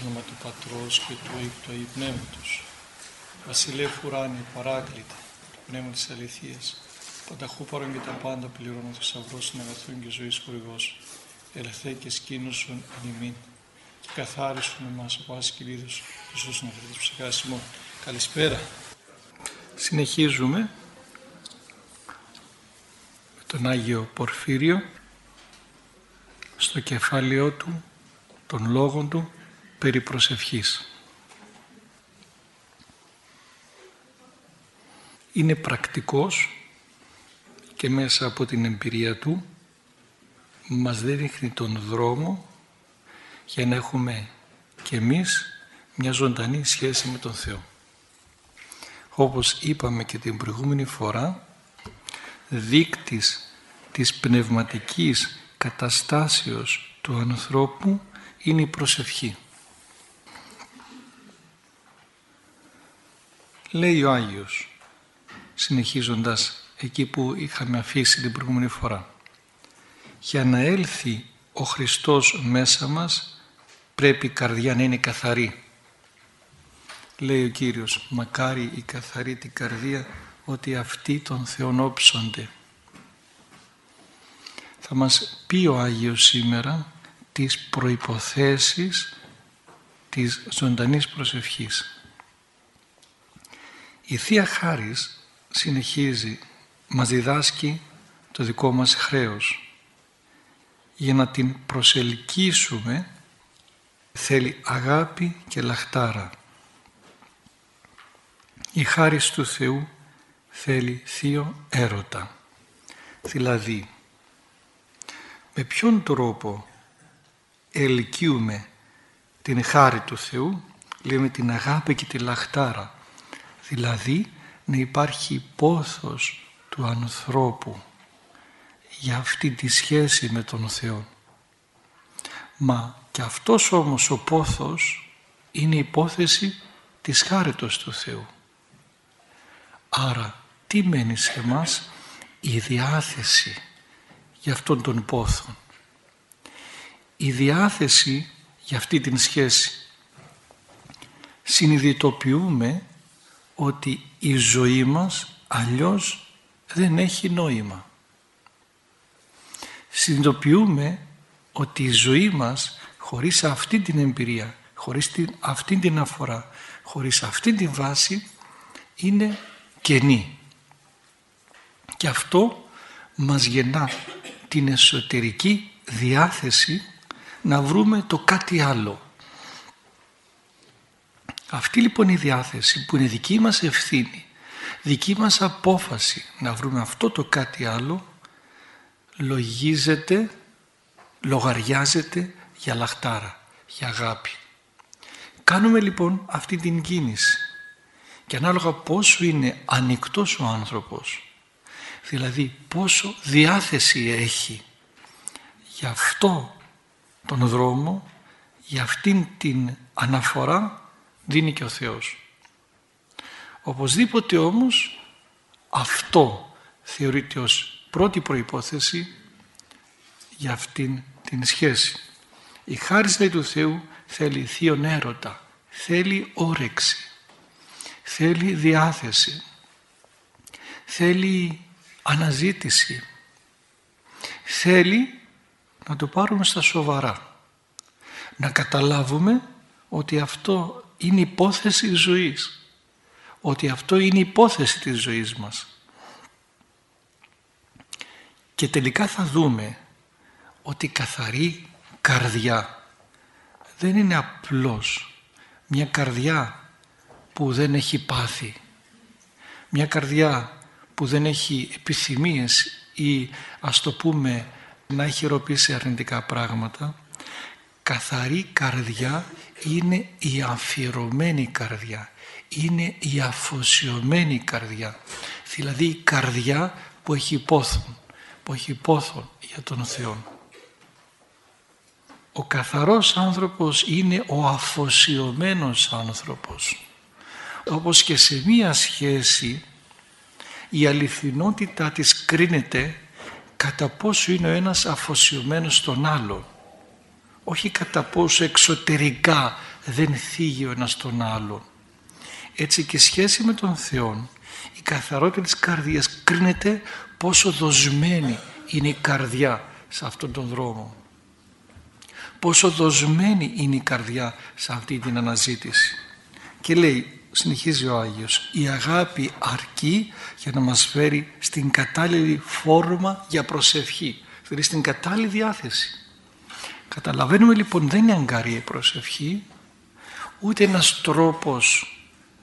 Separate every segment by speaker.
Speaker 1: όνομα του Πατρός και του Υιού και του Αγίου Πνεύματος. Βασιλεύ ουράνιε παράκλητε, το πνεύμα της αληθείας, πανταχού παρών και τα πάντα πληρώνω, θησαυρός των αγαθών και ζωής χορηγός, ελθέ και σκήνωσον εν ημίν, και καθάρισον εμάς από πάσης κυλίδος, Ιησούς Ναυρωτής ψυχάς ημών. Καλησπέρα. Συνεχίζουμε με τον Άγιο Πορφύριο στο κεφάλαιο του, των λόγων του περί προσευχής. Είναι πρακτικός και μέσα από την εμπειρία του μας δείχνει τον δρόμο για να έχουμε και εμείς μια ζωντανή σχέση με τον Θεό. Όπως είπαμε και την προηγούμενη φορά, δείκτης της πνευματικής καταστάσεως του ανθρώπου είναι η προσευχή. Λέει ο Άγιος, συνεχίζοντας εκεί που είχαμε αφήσει την προηγούμενη φορά, για να έλθει ο Χριστός μέσα μας πρέπει η καρδιά να είναι καθαρή. Λέει ο Κύριος, μακάρι η καθαρή την καρδία, ότι αυτοί τον Θεόν όψονται. Θα μας πει ο Άγιος σήμερα τις προϋποθέσεις της ζωντανής προσευχής. Η Θεία Χάρις συνεχίζει, μας διδάσκει το δικό μας χρέος. Για να την προσελκύσουμε θέλει αγάπη και λαχτάρα. Η χάρις του Θεού θέλει θείο έρωτα. Δηλαδή, με ποιον τρόπο ελκύουμε την χάρη του Θεού? Λέμε την αγάπη και τη λαχτάρα. Δηλαδή, να υπάρχει πόθος του ανθρώπου για αυτή τη σχέση με τον Θεό. Μα και αυτός όμως ο πόθος είναι υπόθεση της χάριτος του Θεού. Άρα τι μένει σε εμάς? Η διάθεση για αυτόν τον πόθο. Η διάθεση για αυτή την σχέση. Συνειδητοποιούμε ότι η ζωή μας αλλιώς δεν έχει νόημα. Συνειδητοποιούμε ότι η ζωή μας χωρίς αυτή την εμπειρία, χωρίς αυτή την αφορά, χωρίς αυτή την βάση είναι κενή. Και αυτό μας γεννά την εσωτερική διάθεση να βρούμε το κάτι άλλο. Αυτή λοιπόν η διάθεση που είναι δική μας ευθύνη, δική μας απόφαση να βρούμε αυτό το κάτι άλλο, λογαριάζεται για λαχτάρα, για αγάπη. Κάνουμε λοιπόν αυτή την κίνηση και ανάλογα πόσο είναι ανοιχτός ο άνθρωπος, δηλαδή πόσο διάθεση έχει για αυτό τον δρόμο, για αυτήν την αναφορά, δίνει και ο Θεός. Οπωσδήποτε όμως αυτό θεωρείται ως πρώτη προϋπόθεση για αυτήν την σχέση. Η χάρις του Θεού θέλει θείον έρωτα, θέλει όρεξη, θέλει διάθεση, θέλει αναζήτηση, θέλει να το πάρουμε στα σοβαρά, να καταλάβουμε ότι αυτό είναι υπόθεση ζωής, ότι αυτό είναι υπόθεση της ζωής μας. Και τελικά θα δούμε ότι η καθαρή καρδιά δεν είναι απλώς μια καρδιά που δεν έχει πάθει, μια καρδιά που δεν έχει επιθυμίες ή ας το πούμε να έχει ροπήσει αρνητικά πράγματα. Καθαρή καρδιά είναι η αφιερωμένη καρδιά, είναι η αφοσιωμένη καρδιά, δηλαδή η καρδιά που έχει πόθον για τον Θεό. Ο καθαρός άνθρωπος είναι ο αφοσιωμένος άνθρωπος. Όπως και σε μία σχέση η αληθινότητα της κρίνεται κατά πόσο είναι ο ένας αφοσιωμένος στον άλλο. Όχι κατά πόσο εξωτερικά δεν θίγει ο ένας τον άλλον. Έτσι και σχέση με τον Θεό, η καθαρότητα της καρδιάς κρίνεται πόσο δοσμένη είναι η καρδιά σε αυτόν τον δρόμο. Πόσο δοσμένη είναι η καρδιά σε αυτή την αναζήτηση. Και λέει, συνεχίζει ο Άγιος, η αγάπη αρκεί για να μας φέρει στην κατάλληλη φόρμα για προσευχή, δηλαδή στην κατάλληλη διάθεση. Καταλαβαίνουμε λοιπόν δεν είναι αγκαρία η προσευχή, ούτε ένας τρόπος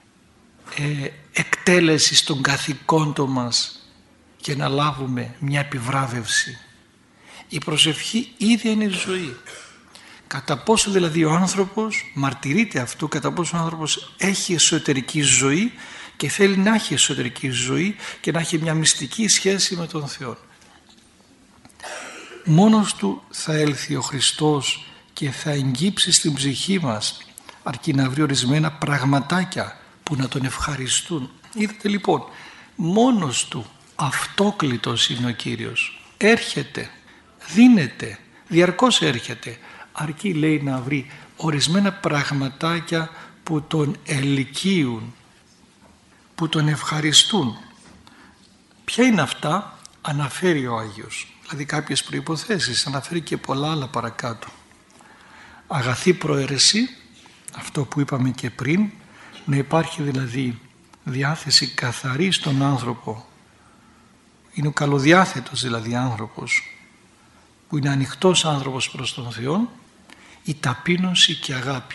Speaker 1: εκτέλεσης των καθηκόντων μας για να λάβουμε μια επιβράβευση. Η προσευχή ίδια είναι ζωή. Κατά πόσο δηλαδή ο άνθρωπος μαρτυρείται αυτού, κατά πόσο ο άνθρωπος έχει εσωτερική ζωή και θέλει να έχει εσωτερική ζωή και να έχει μια μυστική σχέση με τον Θεό. Μόνος του θα έλθει ο Χριστός και θα εγγύψει στην ψυχή μας, αρκεί να βρει ορισμένα πραγματάκια που να τον ευχαριστούν. Είδατε λοιπόν, μόνος του αυτόκλητος είναι ο Κύριος. Έρχεται, δίνεται, διαρκώς έρχεται, αρκεί λέει να βρει ορισμένα πραγματάκια που τον ελκύουν, που τον ευχαριστούν. Ποια είναι αυτά? Αναφέρει ο Άγιος, δηλαδή κάποιες προϋποθέσεις, αναφέρει και πολλά άλλα παρακάτω. Αγαθή προαίρεση, αυτό που είπαμε και πριν, να υπάρχει δηλαδή διάθεση καθαρή στον άνθρωπο, είναι ο καλοδιάθετος δηλαδή άνθρωπος, που είναι ανοιχτός άνθρωπος προς τον Θεό, η ταπείνωση και αγάπη.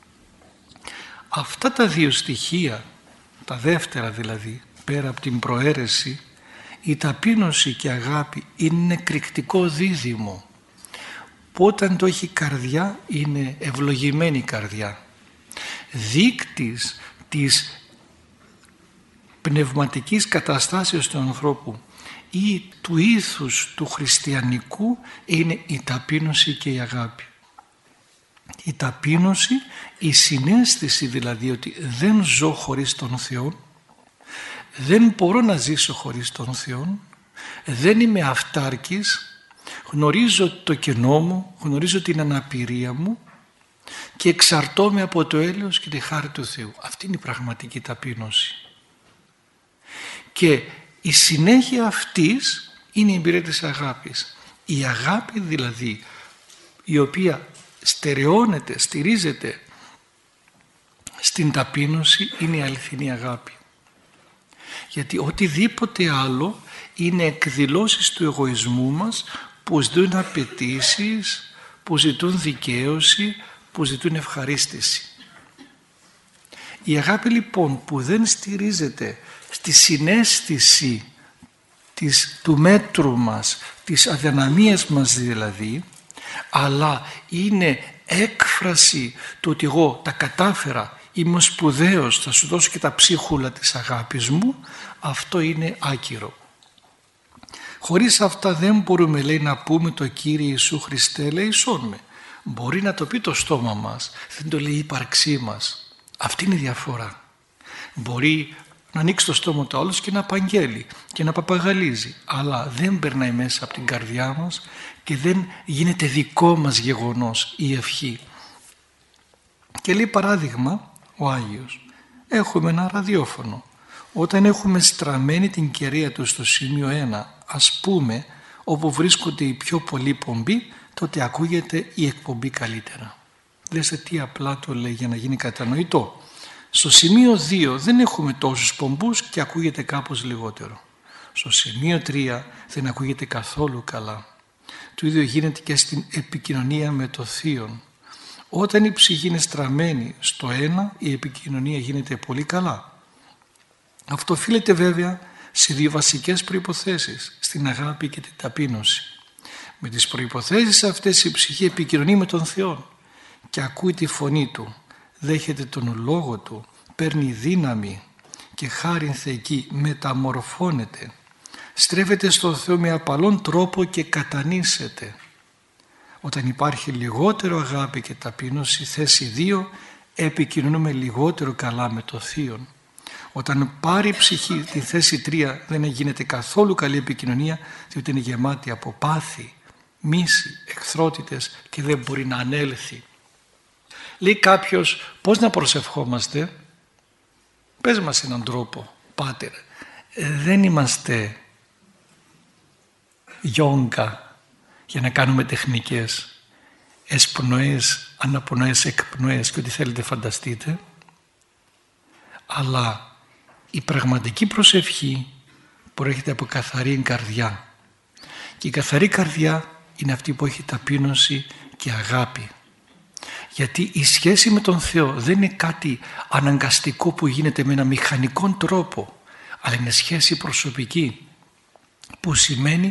Speaker 1: Αυτά τα δύο στοιχεία, τα δεύτερα δηλαδή, πέρα από την προαίρεση, η ταπείνωση και αγάπη είναι εκρηκτικό δίδυμο, που όταν το έχει καρδιά είναι ευλογημένη καρδιά. Δείκτης της πνευματικής καταστάσεως του ανθρώπου ή του ήθους του χριστιανικού είναι η ταπείνωση και η αγάπη. Η ταπείνωση, η συναίσθηση δηλαδή ότι δεν ζω χωρίς τον Θεό, δεν μπορώ να ζήσω χωρίς τον Θεό, δεν είμαι αυτάρκης, γνωρίζω το κενό μου, γνωρίζω την αναπηρία μου και εξαρτώμαι από το έλεος και τη χάρη του Θεού. Αυτή είναι η πραγματική ταπείνωση. Και η συνέχεια αυτής είναι η εμπειρία της αγάπης. Η αγάπη δηλαδή η οποία στερεώνεται, στηρίζεται στην ταπείνωση είναι η αληθινή αγάπη. Γιατί οτιδήποτε άλλο είναι εκδηλώσεις του εγωισμού μας που ζητούν απαιτήσεις, που ζητούν δικαίωση, που ζητούν ευχαρίστηση. Η αγάπη λοιπόν που δεν στηρίζεται στη συναίσθηση του μέτρου μας, της αδυναμίας μας δηλαδή, αλλά είναι έκφραση του ότι εγώ τα κατάφερα, είμαι σπουδαίος, θα σου δώσω και τα ψίχουλα της αγάπης μου, αυτό είναι άκυρο. Χωρίς αυτά δεν μπορούμε λέει να πούμε το Κύριε Ιησού Χριστέ ελέησόν με. Μπορεί να το πει το στόμα μας, δεν το λέει η ύπαρξή μας. Αυτή είναι η διαφορά. Μπορεί να ανοίξει το στόμα του άλλος και να απαγγέλει και να παπαγαλίζει, αλλά δεν περνάει μέσα από την καρδιά μας και δεν γίνεται δικό μας γεγονός η ευχή. Και λέει παράδειγμα ο Άγιος, έχουμε ένα ραδιόφωνο. Όταν έχουμε στραμμένη την κεραία του στο σημείο 1, ας πούμε, όπου βρίσκονται οι πιο πολλοί πομποί, τότε ακούγεται η εκπομπή καλύτερα. Δέστε τι απλά το λέει για να γίνει κατανοητό. Στο σημείο 2 δεν έχουμε τόσους πομπούς και ακούγεται κάπως λιγότερο. Στο σημείο 3 δεν ακούγεται καθόλου καλά. Το ίδιο γίνεται και στην επικοινωνία με το Θείον. Όταν η ψυχή είναι στραμμένη στο 1, η επικοινωνία γίνεται πολύ καλά. Αυτό οφείλεται βέβαια σε δύο βασικές προϋποθέσεις, στην αγάπη και την ταπείνωση. Με τις προϋποθέσεις αυτές η ψυχή επικοινωνεί με τον Θεό και ακούει τη φωνή Του, δέχεται τον λόγο Του, παίρνει δύναμη και χάριν θεϊκή μεταμορφώνεται, στρέφεται στον Θεό με απαλόν τρόπο και κατανήσεται. Όταν υπάρχει λιγότερο αγάπη και ταπείνωση, θέση 2, επικοινωνούμε λιγότερο καλά με το Θείον. Όταν πάρει η ψυχή τη θέση 3 δεν γίνεται καθόλου καλή επικοινωνία, διότι είναι γεμάτη από πάθη, μίση, εχθρότητες και δεν μπορεί να ανέλθει. Λέει κάποιος, πώς να προσευχόμαστε? Πες μας έναν τρόπο, Πάτερ. Δεν είμαστε γιόγκα για να κάνουμε τεχνικές, εσπνοές, αναπνοές, εκπνοές και ό,τι θέλετε φανταστείτε, αλλά η πραγματική προσευχή προέρχεται από καθαρή καρδιά, και η καθαρή καρδιά είναι αυτή που έχει ταπείνωση και αγάπη, γιατί η σχέση με τον Θεό δεν είναι κάτι αναγκαστικό που γίνεται με ένα μηχανικό τρόπο, αλλά είναι σχέση προσωπική, που σημαίνει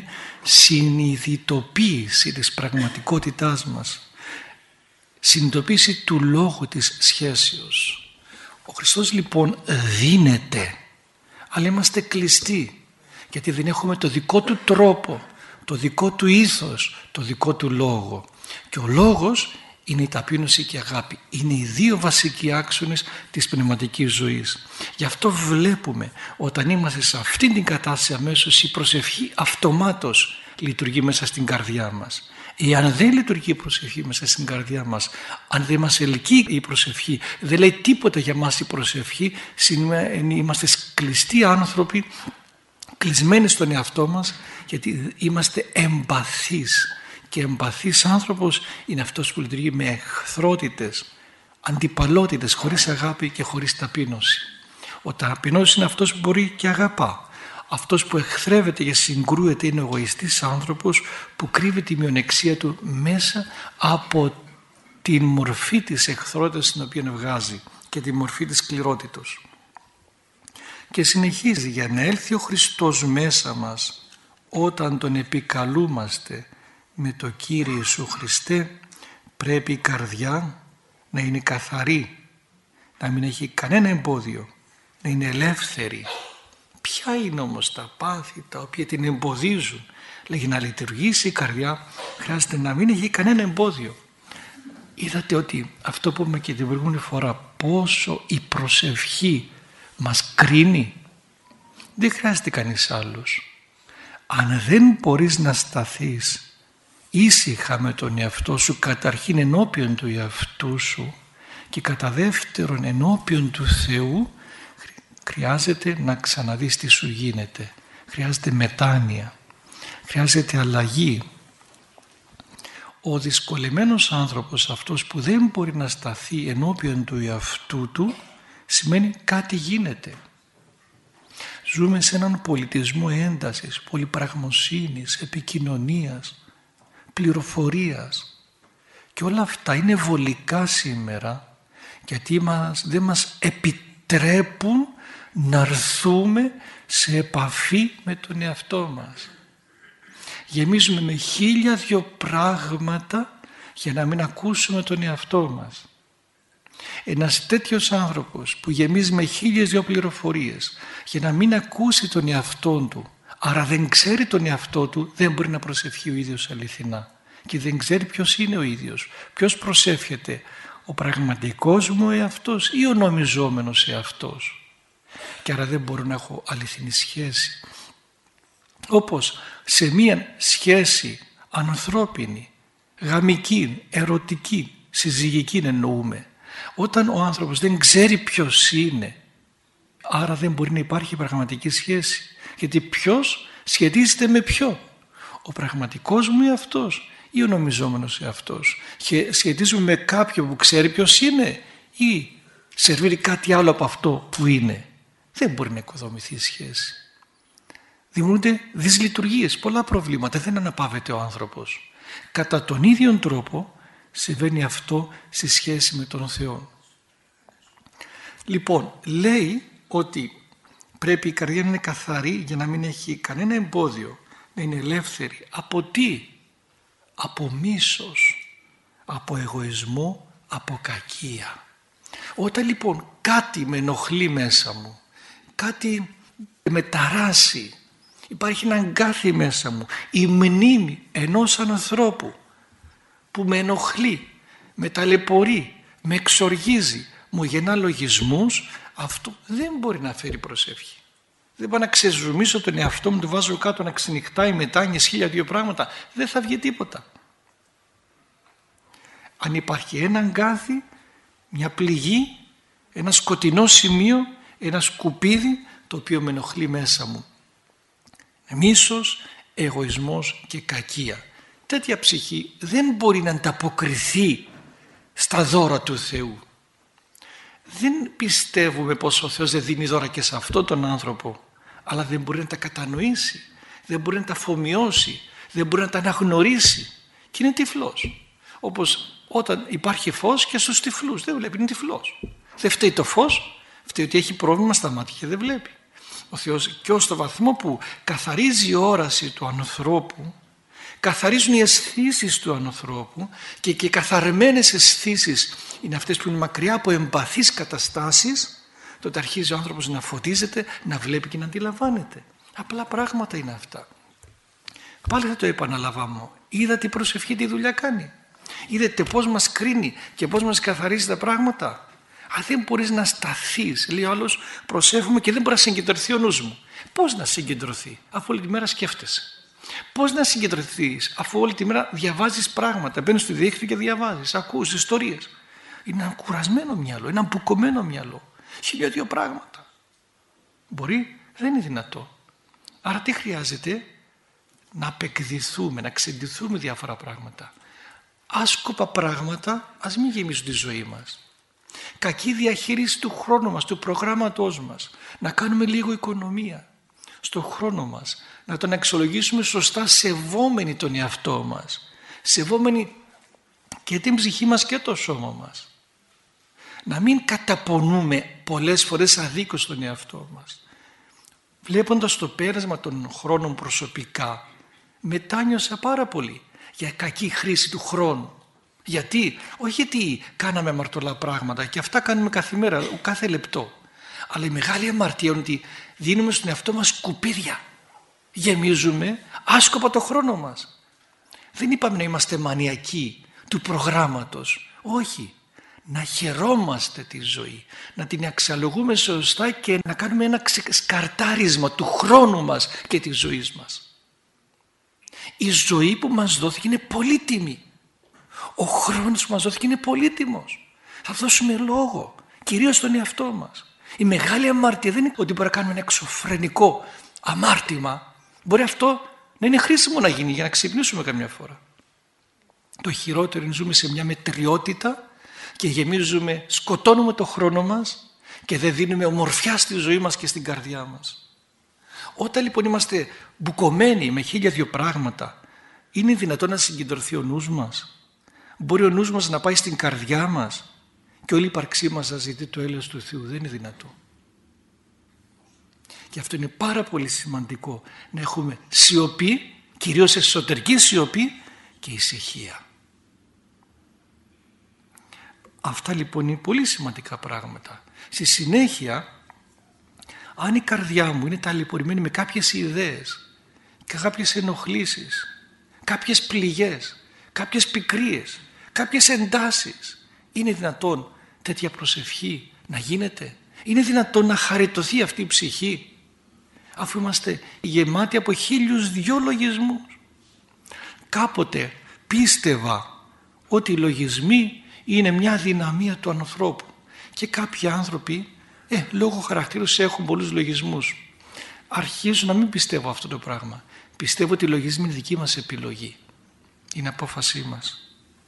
Speaker 1: συνειδητοποίηση της πραγματικότητάς μας, συνειδητοποίηση του λόγου της σχέσεως. Ο Χριστός λοιπόν δίνεται, αλλά είμαστε κλειστοί, γιατί δεν έχουμε το δικό του τρόπο, το δικό του ήθος, το δικό του λόγο. Και ο λόγος είναι η ταπείνωση και η αγάπη. Είναι οι δύο βασικοί άξονες της πνευματικής ζωής. Γι' αυτό βλέπουμε όταν είμαστε σε αυτήν την κατάσταση, αμέσως η προσευχή αυτομάτως λειτουργεί μέσα στην καρδιά μας. Εάν δεν λειτουργεί η προσευχή μέσα στην καρδιά μας, αν δεν μας ελκύει η προσευχή, δεν λέει τίποτα για μας η προσευχή, είμαστε κλειστοί άνθρωποι, κλεισμένοι στον εαυτό μας, γιατί είμαστε εμπαθείς. Και εμπαθής άνθρωπος είναι αυτός που λειτουργεί με εχθρότητες, αντιπαλότητες, χωρίς αγάπη και χωρίς ταπείνωση. Ο ταπεινός είναι αυτός που μπορεί και αγαπά. Αυτός που εχθρεύεται και συγκρούεται είναι ο εγωιστής άνθρωπος που κρύβει τη μειονεξία του μέσα από την μορφή της εχθρότητας την οποία βγάζει και τη μορφή της σκληρότητος. Και συνεχίζει, για να έλθει ο Χριστός μέσα μας όταν τον επικαλούμαστε με το Κύριε Ιησού Χριστέ, πρέπει η καρδιά να είναι καθαρή, να μην έχει κανένα εμπόδιο, να είναι ελεύθερη. Ποια είναι όμως τα πάθη τα οποία την εμποδίζουν? Λέγει, να λειτουργήσει η καρδιά χρειάζεται να μην έχει κανένα εμπόδιο. Είδατε ότι αυτό που είπαμε και την προηγούμενη φορά, πόσο η προσευχή μας κρίνει. Δεν χρειάζεται κανείς άλλος. Αν δεν μπορείς να σταθείς ήσυχα με τον εαυτό σου, καταρχήν ενώπιον του εαυτού σου και κατά δεύτερον ενώπιον του Θεού, χρειάζεται να ξαναδείς τι σου γίνεται. Χρειάζεται μετάνοια, χρειάζεται αλλαγή. Ο δυσκολεμένος άνθρωπος, αυτός που δεν μπορεί να σταθεί ενώπιον του εαυτού του, σημαίνει κάτι γίνεται. Ζούμε σε έναν πολιτισμό έντασης, πολυπραγμοσύνης, επικοινωνίας, πληροφορίας, και όλα αυτά είναι βολικά σήμερα, γιατί δεν μας επιτρέπουν να έρθουμε σε επαφή με τον εαυτό μας. Γεμίζουμε με 1002 πράγματα για να μην ακούσουμε τον εαυτό μας. Ένας τέτοιος άνθρωπος που γεμίζει με 1002 πληροφορίες για να μην ακούσει τον εαυτό του, άρα δεν ξέρει τον εαυτό του, δεν μπορεί να προσευχεί ο ίδιος αληθινά. Και δεν ξέρει ποιος είναι ο ίδιος, ποιος προσεύχεται, ο πραγματικός μου εαυτός ή ο νομιζόμενος εαυτός. Και άρα δεν μπορώ να έχω αληθινή σχέση. Όπως σε μία σχέση ανθρώπινη, γαμική, ερωτική, συζυγική εννοούμε, όταν ο άνθρωπος δεν ξέρει ποιος είναι, άρα δεν μπορεί να υπάρχει πραγματική σχέση. Γιατί ποιος σχετίζεται με ποιο? Ο πραγματικός μου εαυτός ή ο νομιζόμενος εαυτός? Και σχετίζουμε με κάποιον που ξέρει ποιος είναι ή σερβίρει κάτι άλλο από αυτό που είναι? Δεν μπορεί να οικοδομηθεί σχέση. Δημιουργούνται δυσλειτουργίες, πολλά προβλήματα, δεν αναπαύεται ο άνθρωπος. Κατά τον ίδιο τρόπο συμβαίνει αυτό στη σχέση με τον Θεό. Λοιπόν, λέει ότι πρέπει η καρδιά να είναι καθαρή για να μην έχει κανένα εμπόδιο, να είναι ελεύθερη. Από τι? Από μίσος, από εγωισμό, από κακία. Όταν λοιπόν κάτι με ενοχλεί μέσα μου, κάτι με ταράσει, υπάρχει ένα αγκάθι μέσα μου, η μνήμη ενός ανθρώπου που με ενοχλεί, με ταλαιπωρεί, με εξοργίζει, μου γεννά λογισμούς, αυτό δεν μπορεί να φέρει προσευχή. Δεν πάω να ξεζουμίσω τον εαυτό μου, του βάζω κάτω να ξενυχτάει μετάνοιες 1002 πράγματα, δεν θα βγει τίποτα. Αν υπάρχει ένα αγκάθι, μια πληγή, ένα σκοτεινό σημείο, ένα σκουπίδι το οποίο με ενοχλεί μέσα μου. Μίσος, εγωισμός και κακία. Τέτοια ψυχή δεν μπορεί να ανταποκριθεί στα δώρα του Θεού. Δεν πιστεύουμε πως ο Θεός δεν δίνει δώρα και σε αυτόν τον άνθρωπο, αλλά δεν μπορεί να τα κατανοήσει, δεν μπορεί να τα αφομοιώσει, δεν μπορεί να τα αναγνωρίσει και είναι τυφλός. Όπως όταν υπάρχει φως και στους τυφλούς, δεν βλέπει, είναι τυφλός. Δεν φταίει το φως, φταίει ότι έχει πρόβλημα στα μάτια και δεν βλέπει. Ο Θεός και ως το βαθμό που καθαρίζει η όραση του ανθρώπου, καθαρίζουν οι αισθήσεις του ανθρώπου και καθαρμένες αισθήσεις είναι αυτές που είναι μακριά από εμπαθείς καταστάσεις, τότε αρχίζει ο άνθρωπος να φωτίζεται, να βλέπει και να αντιλαμβάνεται. Απλά πράγματα είναι αυτά. Πάλι θα το επαναλαμβάνω. Είδατε η προσευχή τι δουλειά κάνει. Είδατε πώς μας κρίνει και πώς μας καθαρίζει τα πράγματα. Αν δεν μπορείς να σταθείς, λέει ο άλλος, προσεύχομαι και δεν μπορεί να συγκεντρωθεί ο νους μου. Πώς να συγκεντρωθεί, αφού όλη τη μέρα σκέφτεσαι. Πώς να συγκεντρωθείς, αφού όλη τη μέρα διαβάζεις πράγματα, μπαίνεις στο διαδίκτυο και διαβάζεις, ακούς ιστορίες. Είναι ένα κουρασμένο μυαλό, ένα μπουκωμένο μυαλό. 1002 πράγματα. Μπορεί, δεν είναι δυνατό. Άρα τι χρειάζεται? Να απεκδηθούμε, να ξεντηθούμε διάφορα πράγματα. Άσκοπα πράγματα ας μην γεμίζουν τη ζωή μας. Κακή διαχείριση του χρόνου μας, του προγράμματός μας. Να κάνουμε λίγο οικονομία στον χρόνο μας. Να τον αξιολογήσουμε σωστά, σεβόμενοι τον εαυτό μας. Σεβόμενοι και την ψυχή μας και το σώμα μας. Να μην καταπονούμε πολλές φορές αδίκως τον εαυτό μας. Βλέποντας το πέρασμα των χρόνων προσωπικά, μετάνιωσα πάρα πολύ για κακή χρήση του χρόνου. Γιατί? Όχι γιατί κάναμε αμαρτωλά πράγματα και αυτά κάνουμε κάθε μέρα, κάθε λεπτό. Αλλά η μεγάλη αμαρτία είναι ότι δίνουμε στον εαυτό μας σκουπίδια. Γεμίζουμε άσκοπα το χρόνο μας. Δεν είπαμε να είμαστε μανιακοί του προγράμματος. Όχι. Να χαιρόμαστε τη ζωή. Να την αξιολογούμε σωστά και να κάνουμε ένα σκαρτάρισμα του χρόνου μας και της ζωής μας. Η ζωή που μας δόθηκε είναι πολύτιμη. Ο χρόνος που μας δόθηκε είναι πολύτιμος. Θα δώσουμε λόγο, κυρίως στον εαυτό μας. Η μεγάλη αμάρτια δεν είναι ότι μπορεί να κάνουμε ένα εξωφρενικό αμάρτημα. Μπορεί αυτό να είναι χρήσιμο να γίνει για να ξυπνήσουμε καμιά φορά. Το χειρότερο είναι να ζούμε σε μια μετριότητα και γεμίζουμε, σκοτώνουμε το χρόνο μας και δεν δίνουμε ομορφιά στη ζωή μας και στην καρδιά μας. Όταν λοιπόν είμαστε μπουκωμένοι με 1002 πράγματα, είναι δυνατόν να συγκεντρωθεί ο νους μας? Μπορεί ο νους μας να πάει στην καρδιά μας και όλη η ύπαρξή μας να ζητεί το έλεος του Θεού? Δεν είναι δυνατό. Και αυτό είναι πάρα πολύ σημαντικό, να έχουμε σιωπή, κυρίως εσωτερική σιωπή και ησυχία. Αυτά λοιπόν είναι πολύ σημαντικά πράγματα. Στη συνέχεια, αν η καρδιά μου είναι ταλαιπωρημένη με κάποιες ιδέες και κάποιες ενοχλήσεις, κάποιες πληγές, κάποιες πικρίες, κάποιες εντάσεις, είναι δυνατόν τέτοια προσευχή να γίνεται? Είναι δυνατόν να χαριτωθεί αυτή η ψυχή αφού είμαστε γεμάτοι από 1002 λογισμούς? Κάποτε πίστευα ότι οι λογισμοί είναι μια αδυναμία του ανθρώπου και κάποιοι άνθρωποι λόγω χαρακτήρους έχουν πολλούς λογισμούς. Αρχίζω να μην πιστεύω αυτό το πράγμα. Πιστεύω ότι οι λογισμοί είναι δική μας επιλογή. Είναι απόφασή μας.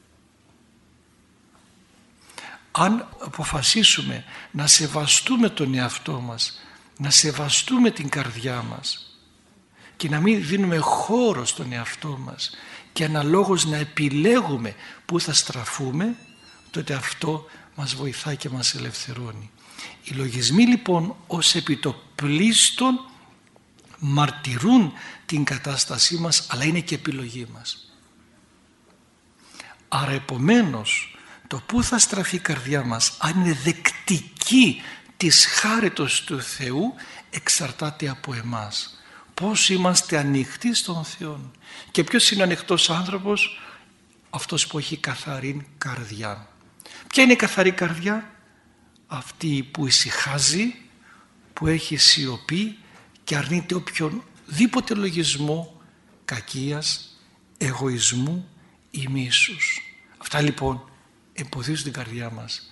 Speaker 1: Αν αποφασίσουμε να σεβαστούμε τον εαυτό μας, να σεβαστούμε την καρδιά μας και να μην δίνουμε χώρο στον εαυτό μας και αναλόγως να επιλέγουμε πού θα στραφούμε, τότε αυτό μας βοηθάει και μας ελευθερώνει. Οι λογισμοί λοιπόν ως επιτοπλίστων μαρτυρούν την κατάστασή μας, αλλά είναι και επιλογή μας. Άρα επομένως το πού θα στραφεί η καρδιά μας, αν είναι δεκτική της χάριτος του Θεού, εξαρτάται από εμάς. Πώς είμαστε ανοιχτοί στον Θεό. Και ποιος είναι ο ανοιχτός άνθρωπος? Αυτός που έχει καθαρή καρδιά. Ποια είναι η καθαρή καρδιά? Αυτή που ησυχάζει, που έχει σιωπή και αρνείται οποιονδήποτε λογισμό κακίας, εγωισμού ή μίσους. Αυτά λοιπόν εμποδίζουν την καρδιά μας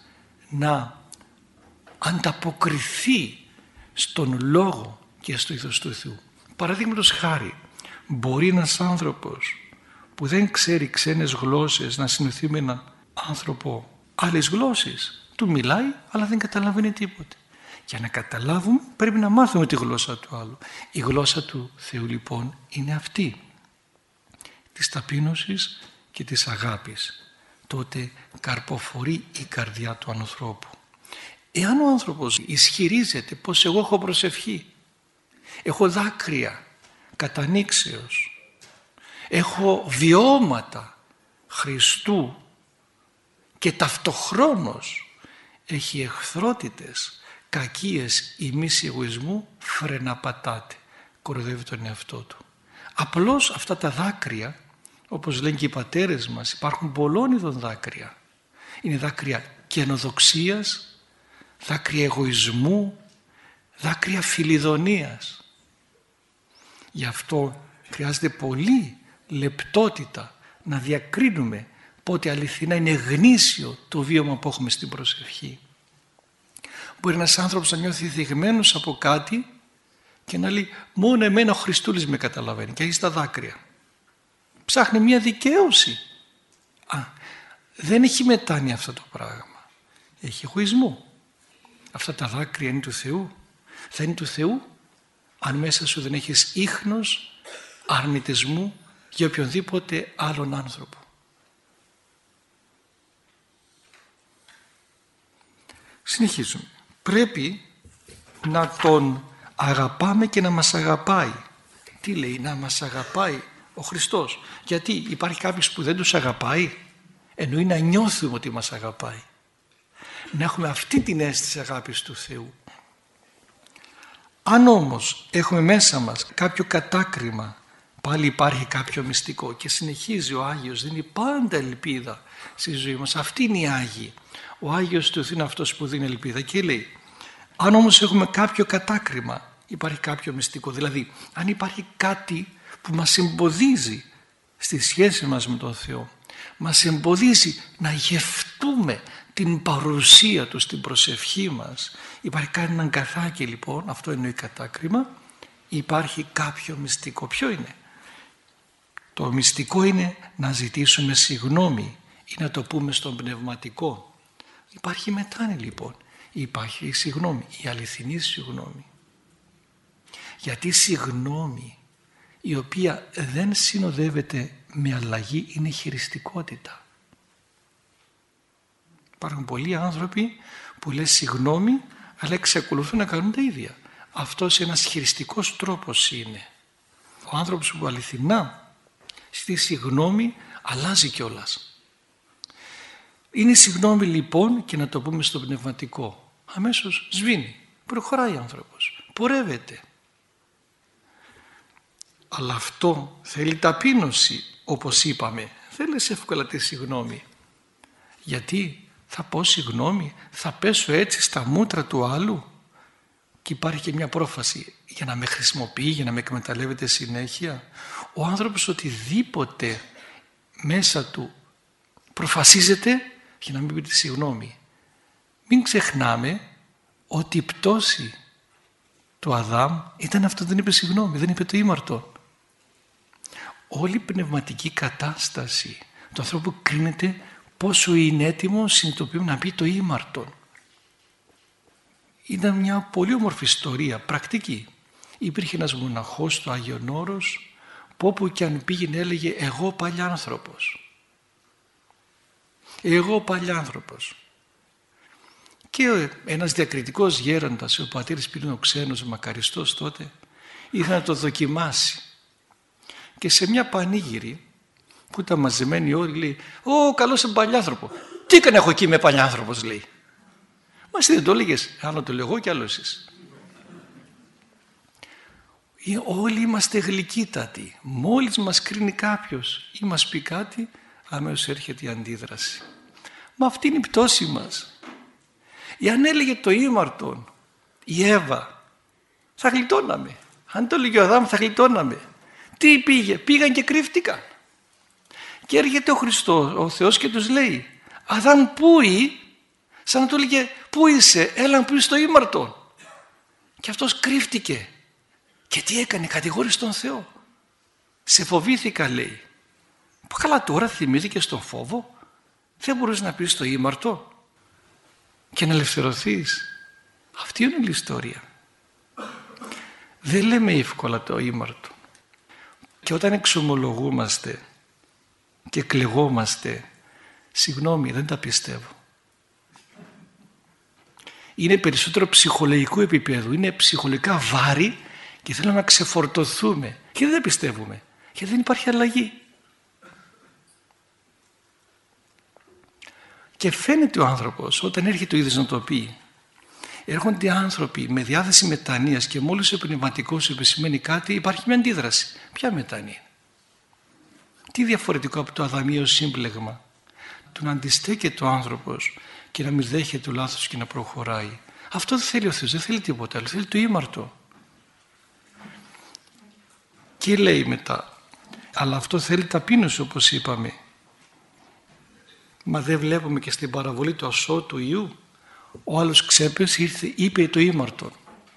Speaker 1: να ανταποκριθεί στον λόγο και στο ήθος του Θεού. Παραδείγματος χάρη, μπορεί ένας άνθρωπος που δεν ξέρει ξένες γλώσσες να συνοηθεί με έναν άνθρωπο άλλες γλώσσες. Του μιλάει αλλά δεν καταλαβαίνει τίποτε. Για να καταλάβουμε πρέπει να μάθουμε τη γλώσσα του άλλου. Η γλώσσα του Θεού λοιπόν είναι αυτή, της ταπείνωσης και της αγάπης. Τότε καρποφορεί η καρδιά του ανθρώπου. Εάν ο άνθρωπος ισχυρίζεται πως εγώ έχω προσευχή, έχω δάκρυα κατανήξεως, έχω βιώματα Χριστού και ταυτοχρόνως έχει εχθρότητες, κακίες ημίς εγωισμού, φρεναπατάται, κοροϊδεύει τον εαυτό του. Απλώς αυτά τα δάκρυα, όπως λένε και οι πατέρες μας, υπάρχουν πολλών ειδών δάκρυα. Είναι δάκρυα καινοδοξίας, δάκρυα εγωισμού, δάκρυα φιλιδονίας. Γι' αυτό χρειάζεται πολύ λεπτότητα να διακρίνουμε πότε αληθινά είναι γνήσιο το βίωμα που έχουμε στην προσευχή. Μπορεί ένας άνθρωπος να νιώθει θυγμένος από κάτι και να λέει μόνο εμένα ο Χριστούλης με καταλαβαίνει και έχει τα δάκρυα. Ψάχνει μια δικαίωση. Δεν έχει μετάνοια αυτό το πράγμα. Έχει εγωισμό. Αυτά τα δάκρυα είναι του Θεού. Θα είναι του Θεού αν μέσα σου δεν έχεις ίχνος αρνητισμού για οποιονδήποτε άλλον άνθρωπο. Συνεχίζουμε. Πρέπει να τον αγαπάμε και να μας αγαπάει. Τι λέει, να μας αγαπάει ο Χριστός? Γιατί υπάρχει κάποιος που δεν τους αγαπάει? Εννοεί να νιώθουμε ότι μας αγαπάει. Να έχουμε αυτή την αίσθηση αγάπης του Θεού. Αν όμως έχουμε μέσα μας κάποιο κατάκριμα, πάλι υπάρχει κάποιο μυστικό και συνεχίζει ο Άγιος, δίνει πάντα ελπίδα στη ζωή μας. Αυτή είναι η Άγιοι. Ο Άγιος του Θεού είναι αυτός που δίνει ελπίδα και λέει, αν όμως έχουμε κάποιο κατάκριμα, υπάρχει κάποιο μυστικό. Δηλαδή, αν υπάρχει κάτι που μας εμποδίζει στη σχέση μας με τον Θεό, μας εμποδίζει να γευτούμε την παρουσία Του στην προσευχή μας, υπάρχει κανένα αγκαθάκι λοιπόν, αυτό εννοεί κατάκριμα, υπάρχει κάποιο μυστικό. Ποιο είναι? Το μυστικό είναι να ζητήσουμε συγγνώμη ή να το πούμε στον πνευματικό. Υπάρχει μετάνοια λοιπόν, υπάρχει η συγγνώμη, η αληθινή συγγνώμη. Γιατί συγγνώμη η οποία δεν συνοδεύεται με αλλαγή είναι χειριστικότητα. Υπάρχουν πολλοί άνθρωποι που λένε συγγνώμη αλλά εξακολουθούν να κάνουν τα ίδια. Αυτός ένας χειριστικός τρόπος είναι. Ο άνθρωπος που αληθινά στη συγγνώμη αλλάζει κιόλας. Είναι συγγνώμη λοιπόν, και να το πούμε στο πνευματικό, αμέσως σβήνει, προχωράει ο άνθρωπος, πορεύεται. Αλλά αυτό θέλει ταπείνωση, όπως είπαμε. Δεν λες εύκολα τη συγγνώμη. Γιατί θα πω συγγνώμη, θα πέσω έτσι στα μούτρα του άλλου? Και υπάρχει και μια πρόφαση για να με χρησιμοποιεί, για να με εκμεταλλεύεται συνέχεια. Ο άνθρωπος οτιδήποτε μέσα του προφασίζεται για να μην πει τη συγγνώμη. Μην ξεχνάμε ότι η πτώση του Αδάμ ήταν αυτό, δεν είπε συγγνώμη, δεν είπε το ήμαρτον. Όλη η πνευματική κατάσταση του ανθρώπου κρίνεται πόσο είναι έτοιμο συνειδητοποιούμε να πει το ήμαρτον. Ήταν μια πολύ όμορφη ιστορία, πρακτική. Υπήρχε ένας μοναχός στο Άγιον Όρος που όπου και αν πήγαινε έλεγε εγώ παλιάνθρωπος. Εγώ παλιάνθρωπος. Και ένας διακριτικός γέροντας, ο πατήρης Πυρήνο Ξένος, μακαριστός τότε, ήθελε να το δοκιμάσει. Και σε μια πανήγυρη που ήταν μαζεμένοι όλοι, λέει «Ω, καλώς είμαι παλιάνθρωπο». «Τι έκανε έχω εκεί με παλιάνθρωπος», λέει. «Μα εσύ δεν το έλεγες?» «Άλλο το λέω εγώ και άλλο εσείς». Όλοι είμαστε γλυκύτατοι. Μόλις μας κρίνει κάποιος ή μας πει κάτι, αμέσως έρχεται η αντίδραση. Μα αυτή είναι η πτώση μας. Εάν έλεγε το ήμαρτον η Εύα, θα γλιτώναμε. Αν το έλεγε ο Αδάμ, θα γλιτώναμε. Τι πήγαν και κρύφτηκαν. Και έρχεται ο Χριστός, ο Θεός, και τους λέει «Αδάμ, πού Σαν να του έλεγε «Πού είσαι, έλα να πεις στο ήμαρτο». Και αυτός κρύφτηκε. Και τι έκανε, κατηγόρησε τον Θεό. «Σε φοβήθηκα», λέει. Καλά, τώρα θυμήθηκε στον φόβο. Δεν μπορείς να πεις στο ήμαρτο και να ελευθερωθείς. Αυτή είναι η ιστορία. Δεν λέμε εύκολα το ήμαρτο. Και όταν εξομολογούμαστε και κλεγόμαστε, συγγνώμη, δεν τα πιστεύω. Είναι περισσότερο ψυχολογικού επίπεδου, είναι ψυχολογικά βάρη και θέλουμε να ξεφορτωθούμε. Και δεν τα πιστεύουμε, γιατί δεν υπάρχει αλλαγή. Και φαίνεται ο άνθρωπος όταν έρχεται ο ίδιος να το πει. Έρχονται άνθρωποι με διάθεση μετανοίας και μόλις ο πνευματικός επισημαίνει κάτι υπάρχει μια αντίδραση. Ποια μετάνοια? Τι διαφορετικό από το αδαμείο σύμπλεγμα? Του να αντιστέκεται ο άνθρωπος και να μην δέχεται το λάθος και να προχωράει. Αυτό δεν θέλει ο Θεός, δεν θέλει τίποτα άλλο, θέλει το ήμαρτο. Και λέει μετά, αλλά αυτό θέλει ταπείνωση όπως είπαμε. Μα δεν βλέπουμε και στην παραβολή του ασώτου Ιού? Ο άλλος ξέπεσε, ήρθε, είπε το ήμαρτο.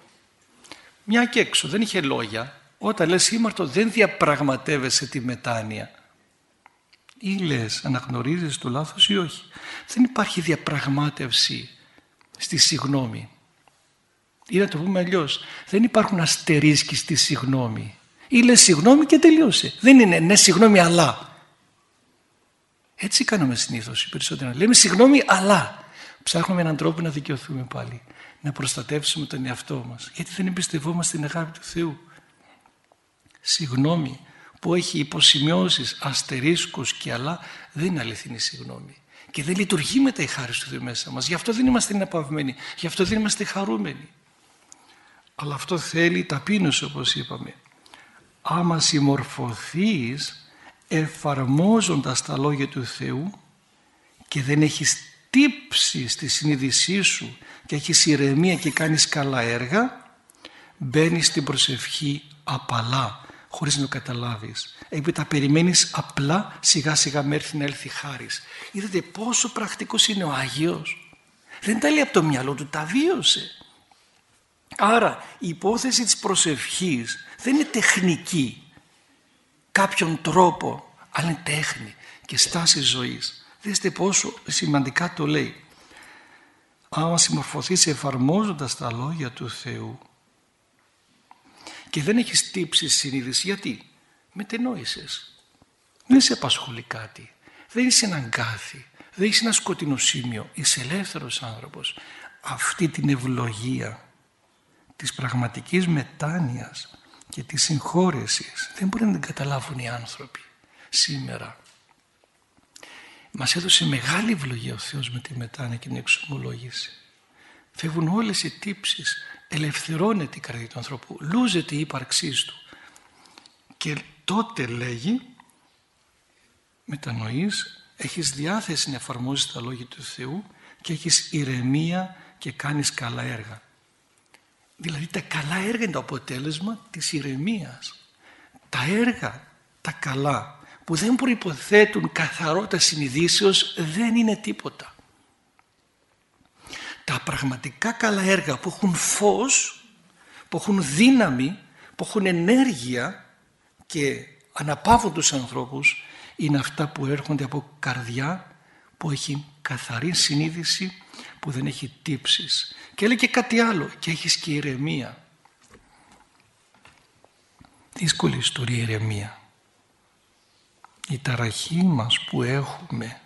Speaker 1: Μια και έξω, δεν είχε λόγια. Όταν λες ήμαρτο δεν διαπραγματεύεσαι τη μετάνοια. Ή λες, αναγνωρίζεις το λάθος ή όχι. Δεν υπάρχει διαπραγμάτευση στη συγγνώμη. Ή να το πούμε αλλιώς, δεν υπάρχουν αστερίσκοι στη συγγνώμη. Ή λες συγγνώμη και τελείωσε. Δεν είναι ναι συγγνώμη αλλά. Έτσι κάνουμε συνήθως οι περισσότεροι. Λέμε συγγνώμη αλλά. Ψάχνουμε έναν τρόπο να δικαιωθούμε πάλι. Να προστατεύσουμε τον εαυτό μας. Γιατί δεν εμπιστευόμαστε την αγάπη του Θεού. Συγγνώμη που έχει υποσημειώσεις, αστερίσκους και άλλα δεν είναι αληθινή συγγνώμη. Και δεν λειτουργεί μετά η χάρη του Θεού μέσα μας. Γι' αυτό δεν είμαστε αναπαυμένοι. Γι' αυτό δεν είμαστε χαρούμενοι. Αλλά αυτό θέλει ταπείνωση όπως είπαμε. Άμα συμμορφωθείς εφαρμόζοντας τα λόγια του Θεού και δεν έχεις τύψει στη συνείδησή σου και έχεις ηρεμία και κάνεις καλά έργα, μπαίνεις στην προσευχή απαλά χωρίς να το καταλάβεις. Έπειτα περιμένεις απλά σιγά σιγά μέχρι να έλθει χάρις. Είδατε πόσο πρακτικός είναι ο Άγιος. Δεν τα λέει από το μυαλό του, τα βίωσε. Άρα η υπόθεση της προσευχής δεν είναι τεχνική κάποιον τρόπο, αλλά είναι τέχνη και στάση ζωής. Δείτε πόσο σημαντικά το λέει. Άμα συμμορφωθείς εφαρμόζοντας τα λόγια του Θεού και δεν έχεις τύψει συνείδηση, γιατί μετενόησες. Δεν σε απασχολεί κάτι. Δεν είσαι έναν κάθι. Δεν είσαι ένα σκοτεινό σημείο. Είσαι ελεύθερος άνθρωπος. Αυτή την ευλογία της πραγματικής μετάνοιας και της συγχώρεσης δεν μπορεί να την καταλάβουν οι άνθρωποι σήμερα. Μας έδωσε μεγάλη ευλογία ο Θεός με τη μετάνοια και την εξομολόγηση. Φεύγουν όλες οι τύψεις, ελευθερώνεται η καρδιά του ανθρώπου, λούζεται η ύπαρξή του. Και τότε λέγει, μετανοείς, έχεις διάθεση να εφαρμόζεις τα λόγια του Θεού και έχεις ηρεμία και κάνεις καλά έργα. Δηλαδή τα καλά έργα είναι το αποτέλεσμα της ηρεμίας. Τα έργα, τα καλά, που δεν προϋποθέτουν καθαρότητα συνειδήσεως, δεν είναι τίποτα. Τα πραγματικά καλά έργα που έχουν φως, που έχουν δύναμη, που έχουν ενέργεια και αναπαύουν τους ανθρώπους, είναι αυτά που έρχονται από καρδιά που έχει καθαρή συνείδηση, που δεν έχει τύψεις. Και λέει και κάτι άλλο, και έχεις και ηρεμία. Δύσκολη ιστορία η ηρεμία. Η ταραχή μας που έχουμε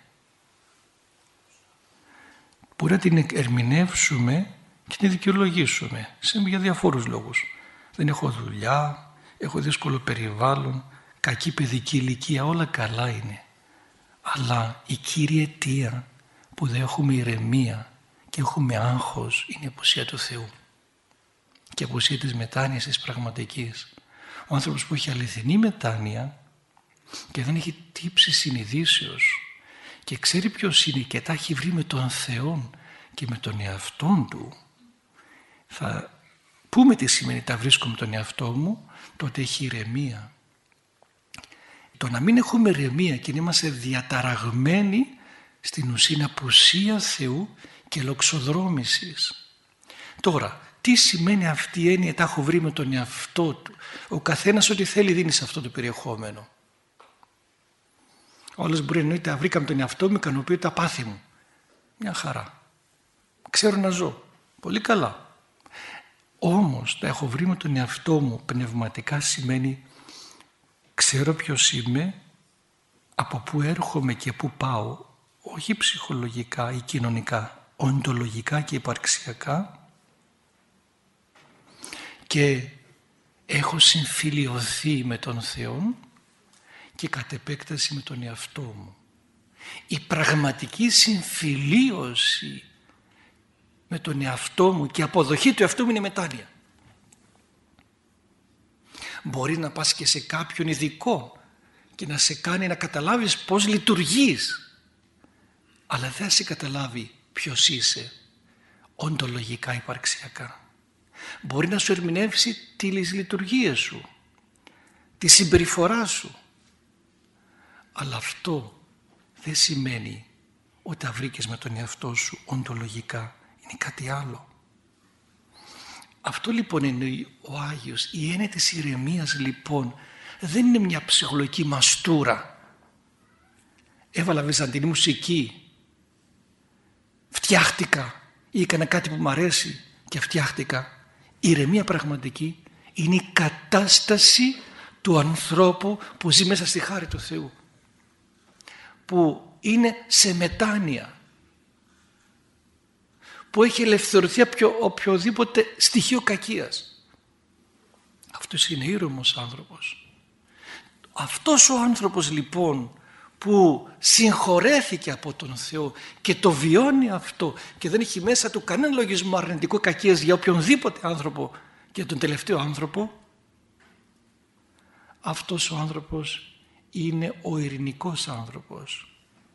Speaker 1: μπορεί να την ερμηνεύσουμε και την δικαιολογήσουμε για διαφόρους λόγους. Δεν έχω δουλειά, έχω δύσκολο περιβάλλον, κακή παιδική ηλικία, όλα καλά είναι. Αλλά η κύρια αιτία που δεν έχουμε ηρεμία και έχουμε άγχος είναι η απουσία του Θεού και η απουσία της μετάνοιας της πραγματικής. Ο άνθρωπος που έχει αληθινή μετάνοια και δεν έχει τύψει συνειδήσεως και ξέρει ποιος είναι και τα έχει βρει με τον Θεό και με τον εαυτόν του, θα πούμε τι σημαίνει τα βρίσκω με τον εαυτό μου, τότε έχει ηρεμία. Το να μην έχουμε ηρεμία και να είμαστε διαταραγμένοι στην ουσία είναι απουσία Θεού και λοξοδρόμησης. Τώρα, τι σημαίνει αυτή η έννοια, τα έχω βρει με τον εαυτό του. Ο καθένας ό,τι θέλει δίνει σε αυτό το περιεχόμενο. Όλες μπορεί να εννοείται, βρήκαμε τον εαυτό μου, ικανοποιεί τα πάθη μου. Μια χαρά. Ξέρω να ζω. Πολύ καλά. Όμως, τα έχω βρει με τον εαυτό μου πνευματικά σημαίνει ξέρω ποιος είμαι, από πού έρχομαι και πού πάω, όχι ψυχολογικά ή κοινωνικά, οντολογικά και υπαρξιακά, και έχω συμφιλιωθεί με τον Θεό και κατ' επέκταση με τον εαυτό μου. Η πραγματική συμφιλίωση με τον εαυτό μου και αποδοχή του εαυτού μου είναι μετάνοια. Μπορεί να πας και σε κάποιον ειδικό και να σε κάνει να καταλάβεις πώς λειτουργείς, αλλά δεν θα σε καταλάβει ποιος είσαι οντολογικά, υπαρξιακά. Μπορεί να σου ερμηνεύσει τις λειτουργίες σου, τη συμπεριφορά σου, αλλά αυτό δεν σημαίνει ότι τα βρήκες με τον εαυτό σου οντολογικά, είναι κάτι άλλο. Αυτό λοιπόν είναι ο Άγιος. Η έννοια της ηρεμίας λοιπόν δεν είναι μια ψυχολογική μαστούρα. Έβαλα βυζαντινή μουσική, φτιάχτηκα ή έκανα κάτι που μου αρέσει και φτιάχτηκα. Η ηρεμία πραγματική είναι η κατάσταση του ανθρώπου που ζει μέσα στη χάρη του Θεού, που είναι σε μετάνοια, που έχει ελευθερωθεί από οποιοδήποτε στοιχείο κακίας. Αυτός είναι ήρεμος άνθρωπος. Αυτός ο άνθρωπος λοιπόν που συγχωρέθηκε από τον Θεό και το βιώνει αυτό και δεν έχει μέσα του κανένα λογισμό αρνητικό κακίας για οποιονδήποτε άνθρωπο και τον τελευταίο άνθρωπο, αυτός ο άνθρωπος είναι ο ειρηνικός άνθρωπος.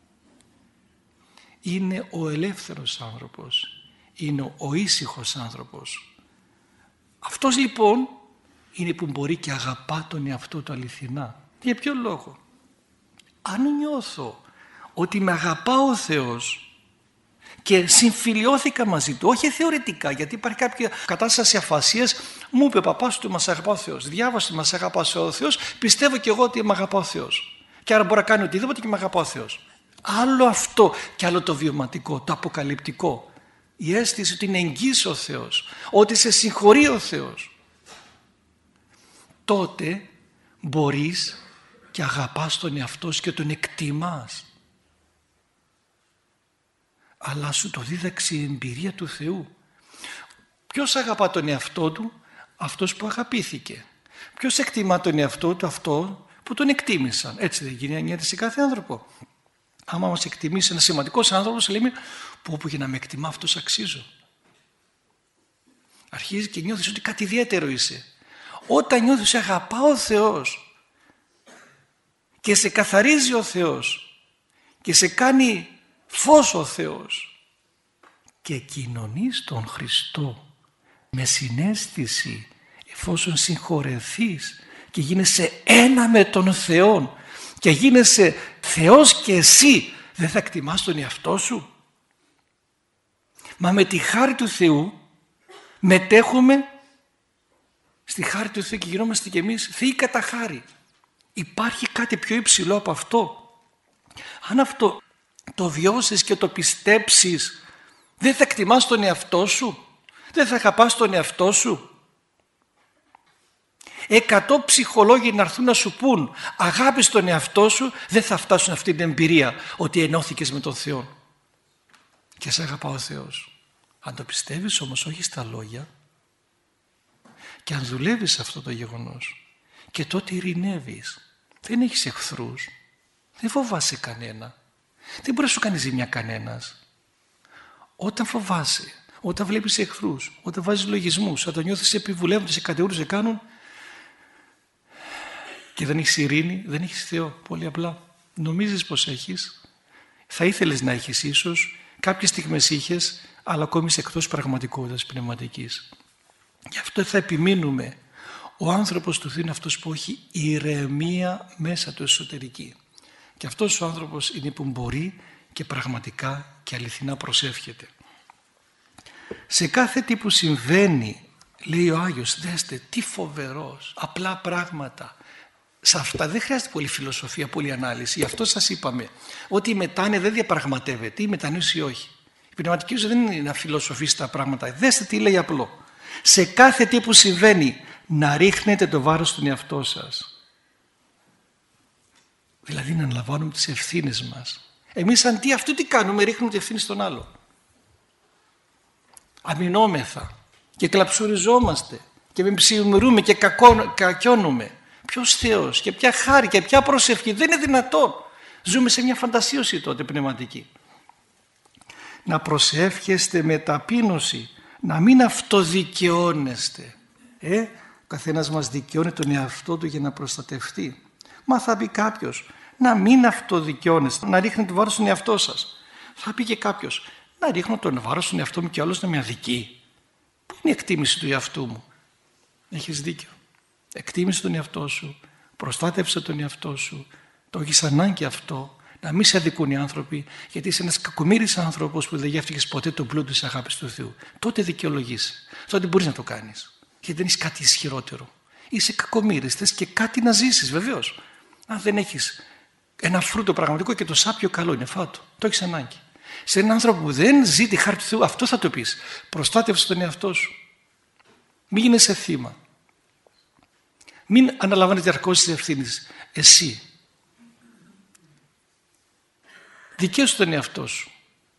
Speaker 1: Είναι ο ελεύθερος άνθρωπος. Είναι ο ήσυχος άνθρωπος. Αυτός λοιπόν είναι που μπορεί και αγαπά τον εαυτό του αληθινά. Για ποιο λόγο? Αν νιώθω ότι με αγαπά ο Θεός και συμφιλιώθηκα μαζί του, όχι θεωρητικά, γιατί υπάρχει κάποια κατάσταση αφασίας, μου είπε ο παπάς του μας αγαπά ο Θεός, διάβασε μας αγαπά ο Θεός, πιστεύω και εγώ ότι με αγαπά ο Θεός και άρα μπορεί να κάνει οτιδήποτε και με αγαπά ο Θεός. Άλλο αυτό και άλλο το βιωματικό, το αποκαλυπτικό, η αίσθηση ότι είναι εγγύς ο Θεός, ότι σε συγχωρεί ο Θεός. Τότε μπορείς και αγαπάς τον εαυτό σου και τον εκτιμάς. Αλλά σου το δίδαξε η εμπειρία του Θεού. Ποιος αγαπά τον εαυτό του? Αυτός που αγαπήθηκε. Ποιος εκτιμά τον εαυτό του? Αυτό που τον εκτίμησαν. Έτσι δεν γίνεται σε κάθε άνθρωπο. Άμα μας εκτιμήσει ένας σημαντικός άνθρωπος, λέμε που για να με εκτιμά αυτός αξίζω. Αρχίζει και νιώθεις ότι κάτι ιδιαίτερο είσαι. Όταν νιώθεις αγαπά ο Θεός και σε καθαρίζει ο Θεός και σε κάνει φως ο Θεός και κοινωνείς τον Χριστό με συναίσθηση, εφόσον συγχωρεθείς και γίνεσαι ένα με τον Θεό και γίνεσαι Θεός και εσύ, δεν θα εκτιμάς τον εαυτό σου? Μα με τη χάρη του Θεού μετέχουμε στη χάρη του Θεού και γινόμαστε κι εμείς Θεοί κατά χάρη. Υπάρχει κάτι πιο υψηλό από αυτό? Αν αυτό το βιώσεις και το πιστέψεις, δεν θα εκτιμάς τον εαυτό σου? Δεν θα αγαπάς τον εαυτό σου? 100 ψυχολόγοι να έρθουν να σου πούν αγάπης τον εαυτό σου, δεν θα φτάσουν αυτή την εμπειρία ότι ενώθηκες με τον Θεό και σε αγαπά ο Θεός. Αν το πιστεύεις όμως όχι στα λόγια και αν δουλεύεις αυτό το γεγονός, και τότε ειρηνεύεις. Δεν έχεις εχθρούς, δεν φοβάσαι κανένα, δεν μπορεί να σου κάνει ζημιά κανένας. Όταν φοβάσαι, όταν βλέπεις εχθρούς, όταν βάζεις λογισμούς, όταν νιώθεις επιβουλεύονται, σε κατηγορούν, σε κάνουν και δεν έχεις ειρήνη, δεν έχεις Θεό. Πολύ απλά. Νομίζεις πως έχεις, θα ήθελες να έχεις ίσως, κάποιες στιγμές είχες, αλλά ακόμη είσαι εκτός πραγματικότητας πνευματικής. Γι' αυτό θα επιμείνουμε. Ο άνθρωπος του Θεού είναι αυτός που έχει ηρεμία μέσα του εσωτερική. Και αυτός ο άνθρωπος είναι που μπορεί και πραγματικά και αληθινά προσεύχεται. Σε κάθε τι που συμβαίνει, λέει ο Άγιος, δέστε τι φοβερός, απλά πράγματα. Σε αυτά δεν χρειάζεται πολύ φιλοσοφία, πολύ ανάλυση. Γι' αυτό σας είπαμε ότι η μετάνοια δεν διαπραγματεύεται, η μετανόηση όχι. Η πνευματική ζωή δεν είναι να φιλοσοφήσει τα πράγματα. Δέστε τι λέει απλό. Σε κάθε τι που συμβαίνει να ρίχνετε το βάρος στον εαυτό σας. Δηλαδή να αναλαμβάνουμε τις ευθύνες μας. Εμείς αντί αυτού τι κάνουμε, ρίχνουμε την ευθύνη στον άλλο. Αμυνόμεθα και κλαψουριζόμαστε και ψημυρούμε και κακιώνουμε. Ποιος Θεός και ποια χάρη και ποια προσευχή, δεν είναι δυνατόν. Ζούμε σε μια φαντασίωση τότε πνευματική. Να προσεύχεστε με ταπείνωση, να μην αυτοδικαιώνεστε. Ο καθένας μας δικαιώνει τον εαυτό του για να προστατευτεί. Μα θα πει κάποιος, να μην αυτοδικαιώνεστε, να ρίχνετε το βάρος στον εαυτό σας. Θα πει και κάποιος, να ρίχνω τον βάρος στον εαυτό μου και άλλος να με αδικεί. Πού είναι η εκτίμηση του εαυτού μου? Έχεις δίκιο. Εκτίμησε τον εαυτό σου, προστάτεψε τον εαυτό σου, το έχεις ανάγκη αυτό, να μην σε αδικούν οι άνθρωποι, γιατί είσαι ένας κακομοίρης άνθρωπος που δεν γεύτηκες ποτέ τον πλούτο της αγάπης του Θεού. Τότε δικαιολογείσαι. Τότε μπορείς να το κάνεις. Γιατί δεν έχεις κάτι ισχυρότερο. Είσαι κακομοίρης, θες και κάτι να ζήσεις, βεβαίως. Αν δεν έχεις ένα φρούτο πραγματικό και το σάπιο καλό είναι, φάτο. Το έχεις ανάγκη. Σε έναν άνθρωπο που δεν ζει τη χάρη του Θεού, αυτό θα το πεις. Προστάτευσε τον εαυτό σου. Μην γίνεσαι θύμα. Μην αναλαμβάνεις διαρκώς τις ευθύνες. Εσύ. Δικαίωσου τον εαυτό σου.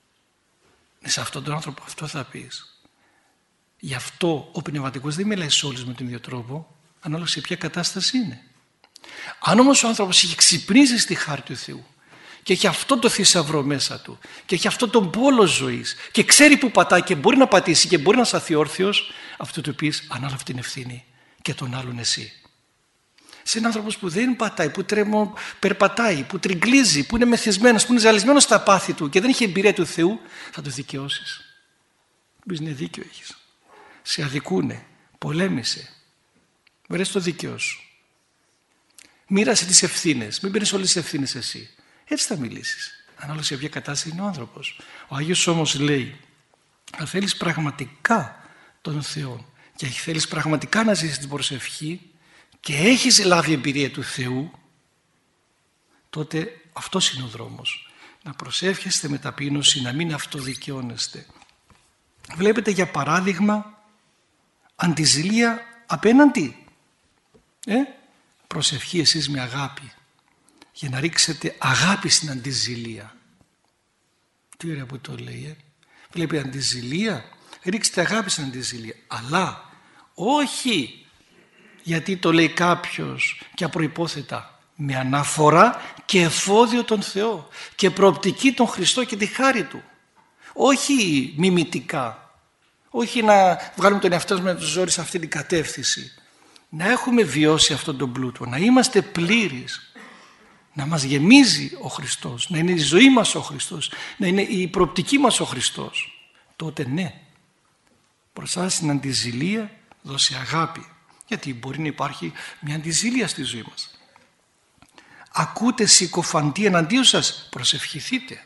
Speaker 1: Σε αυτόν τον άνθρωπο αυτό θα πεις. Γι' αυτό ο πνευματικός δεν μιλάει σε όλους με τον ίδιο τρόπο, ανάλογα σε ποια κατάσταση είναι. Αν όμως ο άνθρωπος έχει ξυπνήσει στη χάρη του Θεού και έχει αυτό το θησαυρό μέσα του και έχει αυτό τον πόλο ζωής και ξέρει που πατάει και μπορεί να πατήσει και μπορεί να σταθεί όρθιος, αυτό του πεις ανάλαβε την ευθύνη και τον άλλον εσύ. Σε έναν άνθρωπο που δεν πατάει, που περπατάει, που τριγκλίζει, που είναι μεθυσμένος, που είναι ζαλισμένος στα πάθη του και δεν έχει εμπειρία του Θεού, θα το δικαιώσεις. Πεις ναι, δίκιο έχεις. Σε αδικούνε, πολέμησε. Βρες το δίκαιο σου. Μοίρασε τις ευθύνες, μην παίρνεις όλες τις ευθύνες εσύ. Έτσι θα μιλήσεις. Ανάλογα σε ποια κατάσταση είναι ο άνθρωπος. Ο Άγιος όμως λέει, αν θέλεις πραγματικά τον Θεό και θέλεις πραγματικά να ζήσεις την προσευχή και έχεις λάβει εμπειρία του Θεού, τότε αυτός είναι ο δρόμος. Να προσεύχεστε με ταπείνωση, να μην αυτοδικαιώνεστε. Βλέπετε για παράδειγμα αντιζηλία απέναντι. Προσευχή εσείς με αγάπη, για να ρίξετε αγάπη στην αντιζηλία. Τι ωραία που το λέει. Βλέπει αντιζηλία, ρίξτε αγάπη στην αντιζηλία. Αλλά όχι γιατί το λέει κάποιος και απροϋπόθετα, με αναφορά και εφόδιο τον Θεό και προοπτική τον Χριστό και τη χάρη Του. Όχι μιμητικά, όχι να βγάλουμε τον εαυτό μας με το ζόρι σε αυτή την κατεύθυνση. Να έχουμε βιώσει αυτόν τον πλούτο, να είμαστε πλήρεις, να μας γεμίζει ο Χριστός, να είναι η ζωή μας ο Χριστός, να είναι η προοπτική μας ο Χριστός. Τότε ναι, μπροστά στην αντιζηλία δώσε αγάπη, γιατί μπορεί να υπάρχει μια αντιζηλία στη ζωή μας. Ακούτε συκοφαντή εναντίον σας, προσευχηθείτε.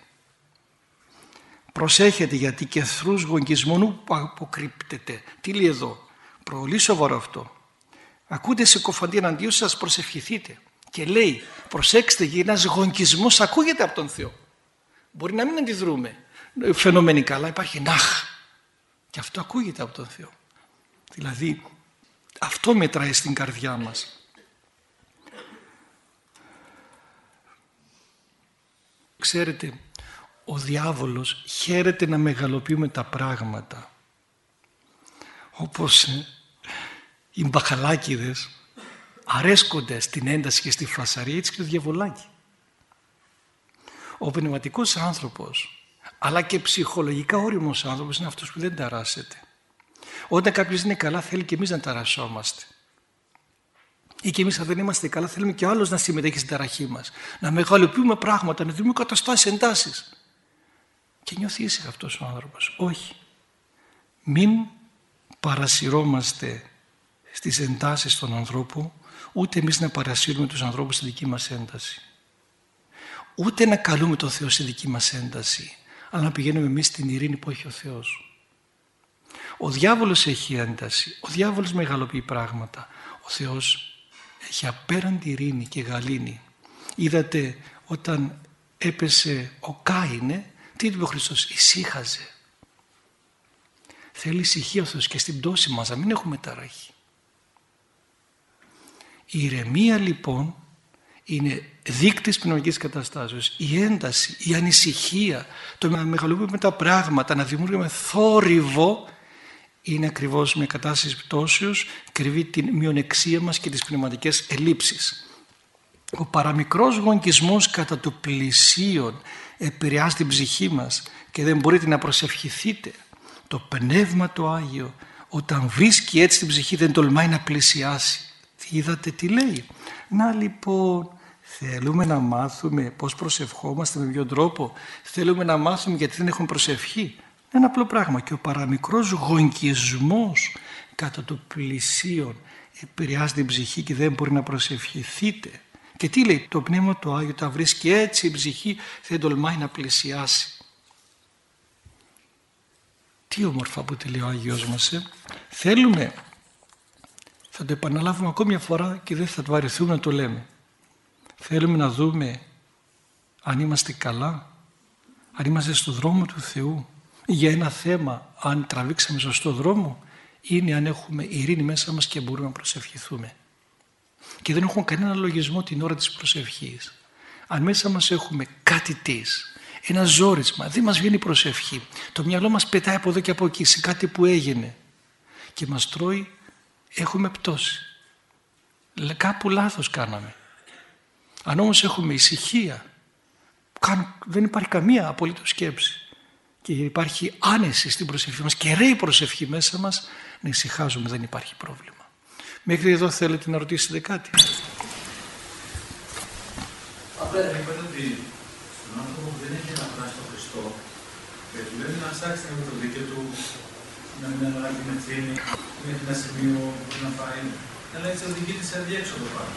Speaker 1: Προσέχετε γιατί και εχθρούς γογγισμονού αποκρύπτεται. Τι λέει εδώ, πολύ σοβαρό αυτό. Ακούτε συκοφαντή εναντίον σας, προσευχηθείτε. Και λέει, προσέξτε, γιατί ένας γογγισμός ακούγεται από τον Θεό. Μπορεί να μην αντιδρούμε φαινομενικά, αλλά υπάρχει ναχ. Και αυτό ακούγεται από τον Θεό. Δηλαδή, αυτό μετράει στην καρδιά μας. Ξέρετε, ο διάβολος χαίρεται να μεγαλοποιούμε τα πράγματα. Όπως οι μπαχαλάκιδες αρέσκονται στην ένταση και στη φασαρία, έτσι και το διαβολάκι. Ο πνευματικός άνθρωπος, αλλά και ψυχολογικά όριμος άνθρωπος είναι αυτός που δεν ταράσσεται. Όταν κάποιος είναι καλά θέλει και εμείς να ταρασσόμαστε. Ή και εμείς αν δεν είμαστε καλά θέλουμε και ο άλλος να συμμετέχει στην ταραχή μας. Να μεγαλοποιούμε πράγματα, να δούμε καταστάσεις, εντάσεις. Και νιώθει ήσυχα αυτός ο άνθρωπος. Όχι. Μην παρασυρώμαστε στις εντάσεις των ανθρώπων, ούτε εμείς να παρασύρουμε τους ανθρώπους στη δική μας ένταση. ούτε να καλούμε τον Θεό στη δική μας ένταση, αλλά να πηγαίνουμε εμείς στην ειρήνη που έχει ο Θεός. Ο διάβολος έχει ένταση, ο διάβολος μεγαλοποιεί πράγματα. Ο Θεός έχει απέραντη ειρήνη και γαλήνη. Είδατε όταν έπεσε ο Κάινε, τι είπε ο Χριστός? Ησύχαζε. Θέλει ησυχία ο Θεός και στην πτώση μας, να μην έχουμε ταράχη. Η ηρεμία λοιπόν είναι δείκτης πνευματικής καταστάσεως. Η ένταση, η ανησυχία, το να μεγαλοποιούμε τα πράγματα, να δημιουργούμε θόρυβο, είναι ακριβώς μια κατάσταση πτώσεως, κρύβει την μειονεξία μας και τις πνευματικές ελλείψεις. Ο παραμικρός γονκισμός κατά του πλησίον επηρεάζει την ψυχή μας και δεν μπορείτε να προσευχηθείτε. Το Πνεύμα το Άγιο όταν βρίσκει έτσι την ψυχή δεν τολμάει να πλησιάσει. Είδατε τι λέει? Να λοιπόν, θέλουμε να μάθουμε πώς προσευχόμαστε, με ποιον τρόπο? Θέλουμε να μάθουμε γιατί δεν έχουμε προσευχή? Ένα απλό πράγμα. Και ο παραμικρός γονκισμός κατά το πλησίον επηρεάζει την ψυχή και δεν μπορεί να προσευχηθείτε. Και τι λέει? Το Πνεύμα το Άγιο τα βρίσκει έτσι η ψυχή δεν τολμάει να πλησιάσει. Τι όμορφα που τη λέει ο Άγιος μας. Θέλουμε, θα το επαναλάβουμε ακόμη μια φορά και δεν θα το βαρεθούμε να το λέμε. Θέλουμε να δούμε αν είμαστε καλά, αν είμαστε στο δρόμο του Θεού. Για ένα θέμα, αν τραβήξαμε σωστό δρόμο, είναι αν έχουμε ειρήνη μέσα μας και μπορούμε να προσευχηθούμε. Και δεν έχουμε κανένα λογισμό την ώρα της προσευχής. Αν μέσα μας έχουμε κάτι ένα ζόρισμα, δεν μας βγαίνει προσευχή. Το μυαλό μας πετάει από εδώ και από εκεί σε κάτι που έγινε και μας τρώει, έχουμε πτώση. Κάπου λάθος κάναμε. Αν όμως έχουμε ησυχία, δεν υπάρχει καμία απολύτως σκέψη και υπάρχει άνεση στην προσευχή μας και ρέει η προσευχή μέσα μας, να ησυχάζουμε, δεν υπάρχει πρόβλημα. Μέχρι εδώ θέλετε να ρωτήσετε κάτι?
Speaker 2: Απλά είπατε ότι στον άνθρωπο που δεν έχει αναγνώσει τον Χριστό και του λένε να ψάξει με το δίκαιο του, να μην αναλάβει την ευθύνη, μέχρι ένα σημείο που να φάει, αλλά έτσι οδηγείται σε αδιέξοδο πάντα.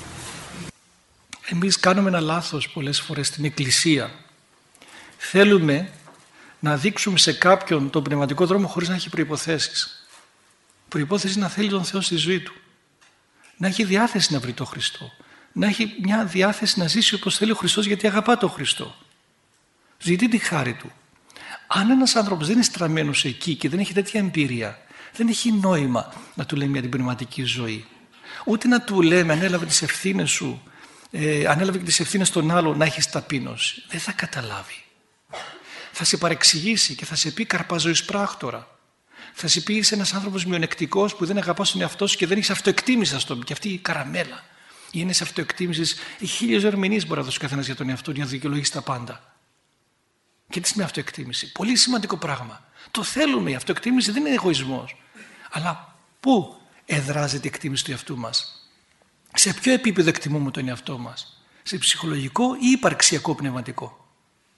Speaker 1: Εμείς κάνουμε ένα λάθος πολλές φορές στην Εκκλησία. Θέλουμε να δείξουμε σε κάποιον τον πνευματικό δρόμο χωρίς να έχει προϋποθέσεις. Προϋπόθεση να θέλει τον Θεό στη ζωή του. Να έχει διάθεση να βρει τον Χριστό. Να έχει μια διάθεση να ζήσει όπως θέλει ο Χριστός γιατί αγαπά τον Χριστό. Ζητεί τη χάρη του. Αν ένας άνθρωπος δεν είναι στραμμένος εκεί και δεν έχει τέτοια εμπειρία, δεν έχει νόημα να του λέμε για την πνευματική ζωή. Ούτε να του λέμε ανέλαβε τις ευθύνες σου, ανέλαβε και τις ευθύνες των άλλων, να έχεις ταπείνωση. Δεν θα καταλάβει. Θα σε παρεξηγήσει και θα σε πει καρπαζοής πράκτορα. Θα σε πει είσαι ένας άνθρωπος μειονεκτικός που δεν αγαπάς τον εαυτό σου και δεν έχεις αυτοεκτίμηση, ας το πει. Και αυτή η καραμέλα. Η έννοια αυτοεκτίμησης, οι 1000 ερμηνείες μπορεί να δώσει καθένας για τον εαυτό για να δικαιολογήσει τα πάντα. Και τι σημαίνει αυτοεκτίμηση? Πολύ σημαντικό πράγμα. Το θέλουμε, η αυτοεκτίμηση δεν είναι εγωισμός. Αλλά πού εδράζεται η εκτίμηση του εαυτού μας? Σε ποιο επίπεδο εκτιμούμε τον εαυτό μας? Σε ψυχολογικό ή υπαρξιακό πνευματικό?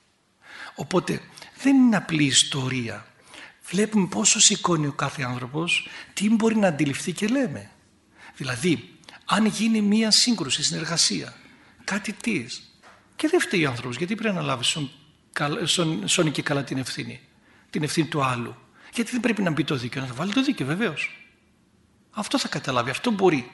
Speaker 1: Οπότε δεν είναι απλή ιστορία. Βλέπουμε πόσο σηκώνει ο κάθε άνθρωπος, τι μπορεί να αντιληφθεί και λέμε. Δηλαδή, αν γίνει μία σύγκρουση, συνεργασία, κάτι και δεν φταίει ο άνθρωπος, γιατί πρέπει να λάβει σώνει και καλά την ευθύνη του άλλου? Γιατί δεν πρέπει να μπει το δίκαιο? Να βάλει το δίκαιο, βεβαίως. Αυτό θα καταλάβει, αυτό μπορεί.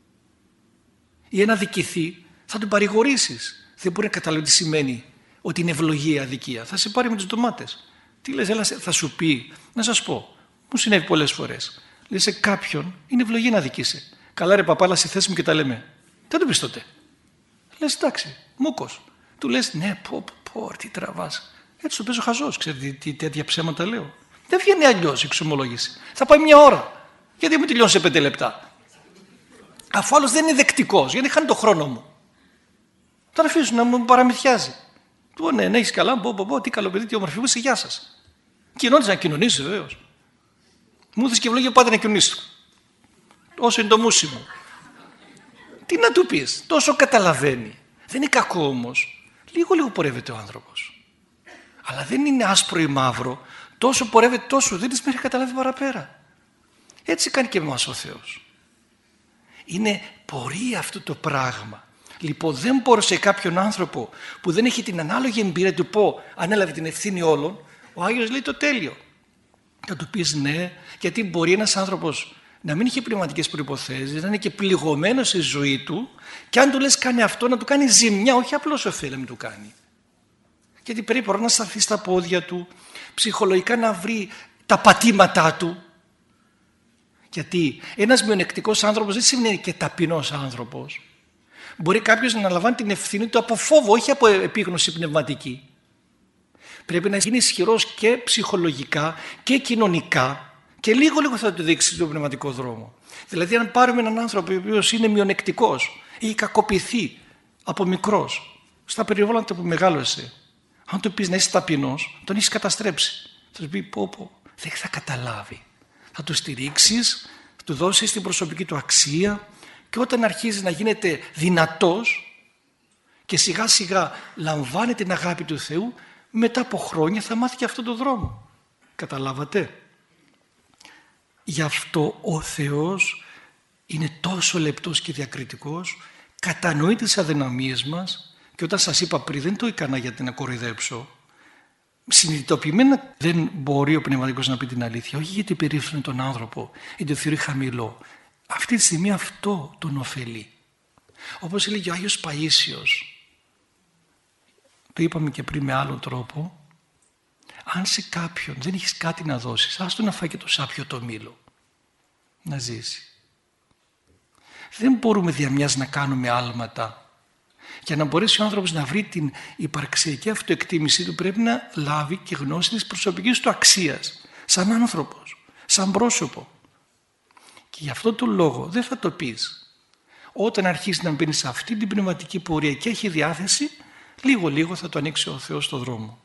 Speaker 1: Ή ένα δικηθεί, θα τον παρηγορήσεις. Δεν μπορεί να καταλάβει τι σημαίνει ότι είναι ευλογία η αδικία. Θα σε πάρει με τις ντομάτες. Τι λες, έλα, θα σου πει, να σας πω, μου συνέβη πολλές φορές. Λέει σε κάποιον, είναι ευλογία να δικήσει. Καλά ρε παπά, αλλά στη θέση μου και τα λέμε. Δεν το πεις τότε. Λες εντάξει, μούκος. Του λες ναι, τι τραβάς. Έτσι το παίζω χαζός, ξέρετε τι τέτοια ψέματα λέω. Δεν βγαίνει αλλιώς η εξομολόγηση. Θα πάει 1 ώρα. Γιατί μου τελειώνει σε 5 λεπτά. Αφού άλλος δεν είναι δεκτικός, γιατί χάνει το χρόνο μου. Τώρα αφήσουν να μου παραμυθιάζει. Του ναι, έχεις καλά, τι καλό παιδί, τι όμορφη μου είσαι, γεια σας. Κοινώνεις να κοινωνήσεις, βεβαίως. Μου δεις και ευλογία πάντα να κοινωνήσεις. Όσο είναι το μουσι μου. Τι να του πεις, τόσο καταλαβαίνει. Δεν είναι κακό όμως. Λίγο πορεύεται ο άνθρωπος. Αλλά δεν είναι άσπρο ή μαύρο. Τόσο πορεύεται, τόσο δεν της μέχρι καταλάβει παραπέρα. Έτσι κάνει και εμάς ο Θεός. Είναι πορεία αυτό το πράγμα. Λοιπόν, δεν μπορώ σε κάποιον άνθρωπο που δεν έχει την ανάλογη εμπειρία του πω ανέλαβε την ευθύνη όλων, ο Άγιος λέει το τέλειο. Θα του πεις ναι, γιατί μπορεί ένας άνθρωπος να μην έχει πνευματικές προϋποθέσεις, να είναι και πληγωμένος στη ζωή του, και αν του λες κάνει αυτό, να του κάνει ζημιά, όχι απλώς ωφέλη να μην του κάνει. Γιατί πρέπει να σταθεί στα πόδια του, ψυχολογικά να βρει τα πατήματά του. Γιατί ένας μειονεκτικός άνθρωπος δεν σημαίνει και ταπεινός άνθρωπος. Μπορεί κάποιος να αναλαμβάνει την ευθύνη του από φόβο, όχι από επίγνωση πνευματική. Πρέπει να γίνει ισχυρός και ψυχολογικά και κοινωνικά, και λίγο θα του δείξει τον πνευματικό δρόμο. Δηλαδή, αν πάρουμε έναν άνθρωπο ο οποίος είναι μειονεκτικός, έχει κακοποιηθεί από μικρός, στα περιβάλλοντα που μεγάλωσε, αν του πεις να είσαι ταπεινός, τον έχεις καταστρέψει. Θα του πει πω, δεν θα καταλάβει. Θα του στηρίξεις, θα του δώσεις την προσωπική του αξία, και όταν αρχίζει να γίνεται δυνατός και σιγά σιγά λαμβάνει την αγάπη του Θεού, μετά από χρόνια θα μάθει και αυτόν τον δρόμο. Καταλάβατε? Γι' αυτό ο Θεός είναι τόσο λεπτός και διακριτικός, κατανοεί τις αδυναμίες μας, και όταν σας είπα πριν δεν το έκανα για να κοροϊδέψω. Συνειδητοποιημένα δεν μπορεί ο πνευματικός να πει την αλήθεια, όχι γιατί περίφρονε τον άνθρωπο ή το θεωρεί χαμηλό. Αυτή τη στιγμή αυτό τον ωφελεί. Όπως έλεγε ο Άγιος Παΐσιος, το είπαμε και πριν με άλλον τρόπο, αν σε κάποιον δεν έχεις κάτι να δώσεις, άστο να φάει και το σάπιο το μήλο, να ζήσει. Δεν μπορούμε διαμιάς να κάνουμε άλματα. Για να μπορέσει ο άνθρωπος να βρει την υπαρξιακή αυτοεκτίμησή του, πρέπει να λάβει και γνώση της προσωπικής του αξίας, σαν άνθρωπος, σαν πρόσωπο. Και γι' αυτό το λόγο δεν θα το πεις. Όταν αρχίσει να μπαίνει σε αυτή την πνευματική πορεία και έχει διάθεση, λίγο θα το ανοίξει ο Θεός στον δρόμο.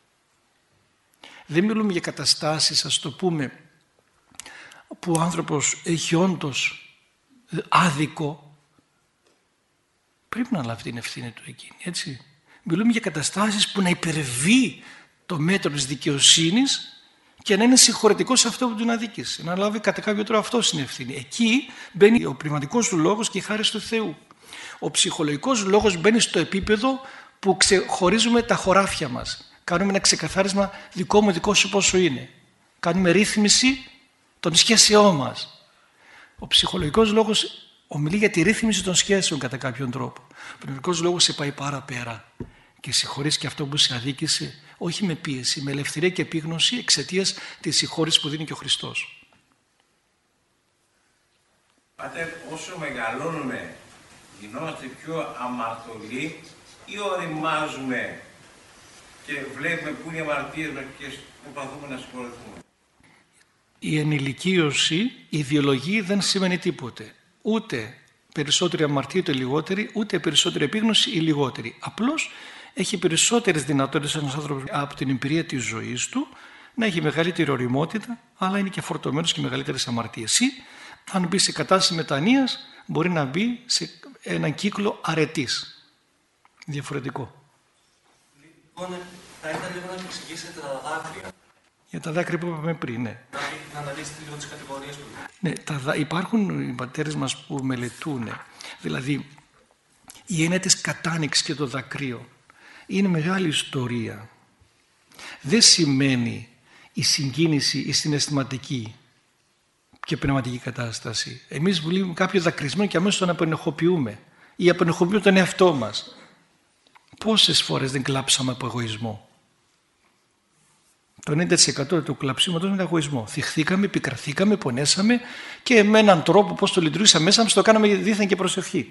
Speaker 1: Δεν μιλούμε για καταστάσεις, ας το πούμε, που ο άνθρωπος έχει όντως άδικο, πρέπει να λάβει την ευθύνη του εκείνη, έτσι. Μιλούμε για καταστάσεις που να υπερβεί το μέτρο της δικαιοσύνης και να είναι συγχωρετικός σε αυτό που τον αδίκησε. Να λάβει κατά κάποιο τρόπο αυτό στην ευθύνη. Εκεί μπαίνει ο πνευματικός του λόγος και η χάρις του Θεού. Ο ψυχολογικός λόγος μπαίνει στο επίπεδο που ξεχωρίζουμε τα χωράφια μας. Κάνουμε ένα ξεκαθάρισμα δικό σου πόσο είναι. Κάνουμε ρύθμιση των σχέσεών μας. Ο ψυχολογικός λόγος ομιλεί για τη ρύθμιση των σχέσεων κατά κάποιον τρόπο. Ο πνευματικός λόγος σε πάει παραπέρα και συγχωρείς και αυτό που σε αδίκησε, όχι με πίεση, με ελευθερία και επίγνωση, εξαιτίας της συγχώρησης που δίνει και ο Χριστός.
Speaker 3: Πατέρ, όσο μεγαλώνουμε, γινόμαστε πιο αμαρτωλοί ή οριμάζουμε και βλέπουμε πού είναι οι αμαρτίες μας και προσπαθούμε να συγχωρεθούμε?
Speaker 1: Η ενηλικίωση, η ιδεολογία δεν σημαίνει τίποτε. Ούτε περισσότερη αμαρτία ή λιγότερη, ούτε περισσότερη επίγνωση ή λιγότερη. Απλώς έχει περισσότερες δυνατότητες ένας άνθρωπος από την εμπειρία της ζωής του να έχει μεγαλύτερη ωριμότητα, αλλά είναι και φορτωμένος και μεγαλύτερες αμαρτίες. Ή αν μπει σε κατάσταση μετανοίας, μπορεί να μπει σε έναν κύκλο αρετής. Διαφορετικό.
Speaker 4: Λοιπόν, θα ήθελα λίγο να μου εξηγήσετε τα δάκρυα.
Speaker 1: Για τα δάκρυα που είπαμε πριν, ναι.
Speaker 4: Να αναλύσετε λίγο τις κατηγορίες που
Speaker 1: Ναι, υπάρχουν οι πατέρες μας που μελετούν. Δηλαδή, η έννοια της κατάνοιξης και των δακρύων είναι μεγάλη ιστορία. Δεν σημαίνει η συγκίνηση, η συναισθηματική και πνευματική κατάσταση. Εμείς βλέπουμε κάποιο δακρυσμένο και αμέσως τον απενεχοποιούμε ή απενεχοποιούμε τον εαυτό μας. Πόσες φορές δεν κλάψαμε από εγωισμό? Το 90% του κλαψίματος είναι εγωισμό. Θυχθήκαμε, επικραθήκαμε, πονέσαμε και με έναν τρόπο πώς το λειτουργήσα μέσα μας το κάναμε δίθεν και προσευχή.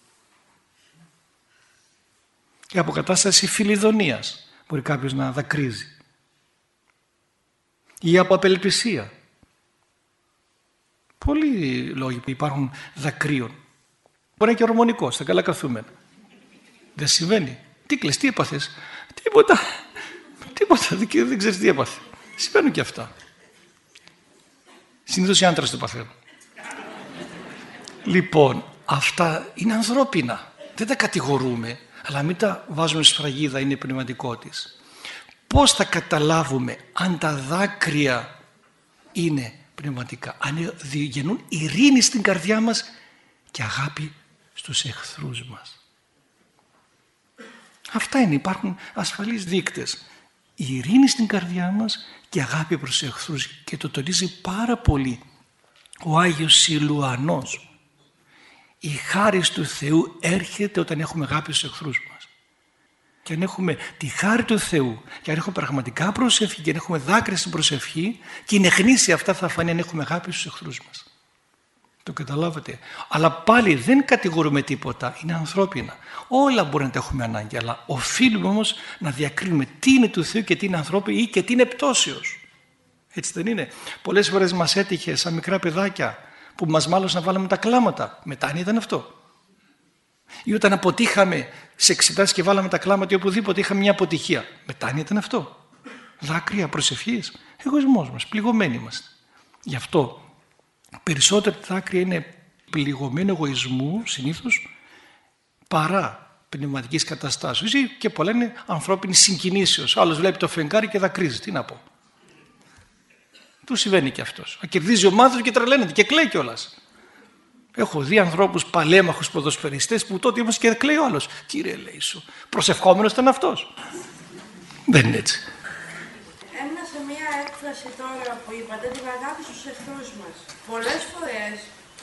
Speaker 1: Και από κατάσταση φιλιδονίας μπορεί κάποιος να δακρύζει. Ή από απελπισία. Πολλοί λόγοι που υπάρχουν δακρύων. Μπορεί να είναι και ορμονικό, στα καλά καθούμενα. Δεν συμβαίνει. Τι κλαις, τι έπαθες? Τίποτα, δεν ξέρεις τι έπαθε. Συμβαίνουν και αυτά. Συνήθως οι άντρες το παθαίνουν. Λοιπόν, αυτά είναι ανθρώπινα. Δεν τα κατηγορούμε, αλλά μην τα βάζουμε σφραγίδα, είναι πνευματικό της. Πώς θα καταλάβουμε αν τα δάκρυα είναι πνευματικά? Αν γεννούν ειρήνη στην καρδιά μας και αγάπη στους εχθρούς μας. Αυτά είναι, υπάρχουν ασφαλείς δείκτες. Η ειρήνη στην καρδιά μας και αγάπη προς εχθρούς, και το τονίζει πάρα πολύ ο Άγιος Σιλουανός. Η χάρις του Θεού έρχεται όταν έχουμε αγάπη στους εχθρούς μας. Και αν έχουμε τη χάρη του Θεού, και αν έχουμε πραγματικά προσευχή, και αν έχουμε δάκρυα στην προσευχή, και είναι γνήσια αυτά θα φανεί αν έχουμε αγάπη στους εχθρούς μας. Το καταλάβατε? Αλλά πάλι δεν κατηγορούμε τίποτα, είναι ανθρώπινα. Όλα μπορεί να τα έχουμε ανάγκη, αλλά οφείλουμε όμως να διακρίνουμε τι είναι του Θεού και τι είναι ανθρώπινο ή και τι είναι πτώσεως. Έτσι δεν είναι? Πολλές φορές μας έτυχε σαν μικρά παιδάκια που μας μάλωσαν να βάλαμε τα κλάματα. Μετάνοια ήταν αυτό. Ή όταν αποτύχαμε σε εξετάσεις και βάλαμε τα κλάματα ή οπουδήποτε είχαμε μια αποτυχία. Μετάνοια ήταν αυτό. Δάκρυα, προσευχής, εγωισμός μας, πληγωμένοι είμαστε. Γι' αυτό περισσότερα δάκρυα είναι πληγωμένου εγωισμού συνήθως παρά πνευματικής καταστάσεως, ή και πολλά είναι ανθρώπινη συγκινήσεως. Άλλος βλέπει το φεγγάρι και δακρύζει. Τι να πω. Του συμβαίνει και αυτός. Κερδίζει ομάδα και τρελαίνεται και κλαίει κιόλας. Έχω δει ανθρώπους παλέμαχους ποδοσφαιριστές που τότε όμως και κλαίει ο άλλος. Κύριε, λέει σου, προσευχόμενος ήταν αυτός. Δεν είναι έτσι.
Speaker 5: Έμεινα σε μία έκφραση τώρα που είπατε, την αγάπη στους εχθρούς μας. Πολλές φορές,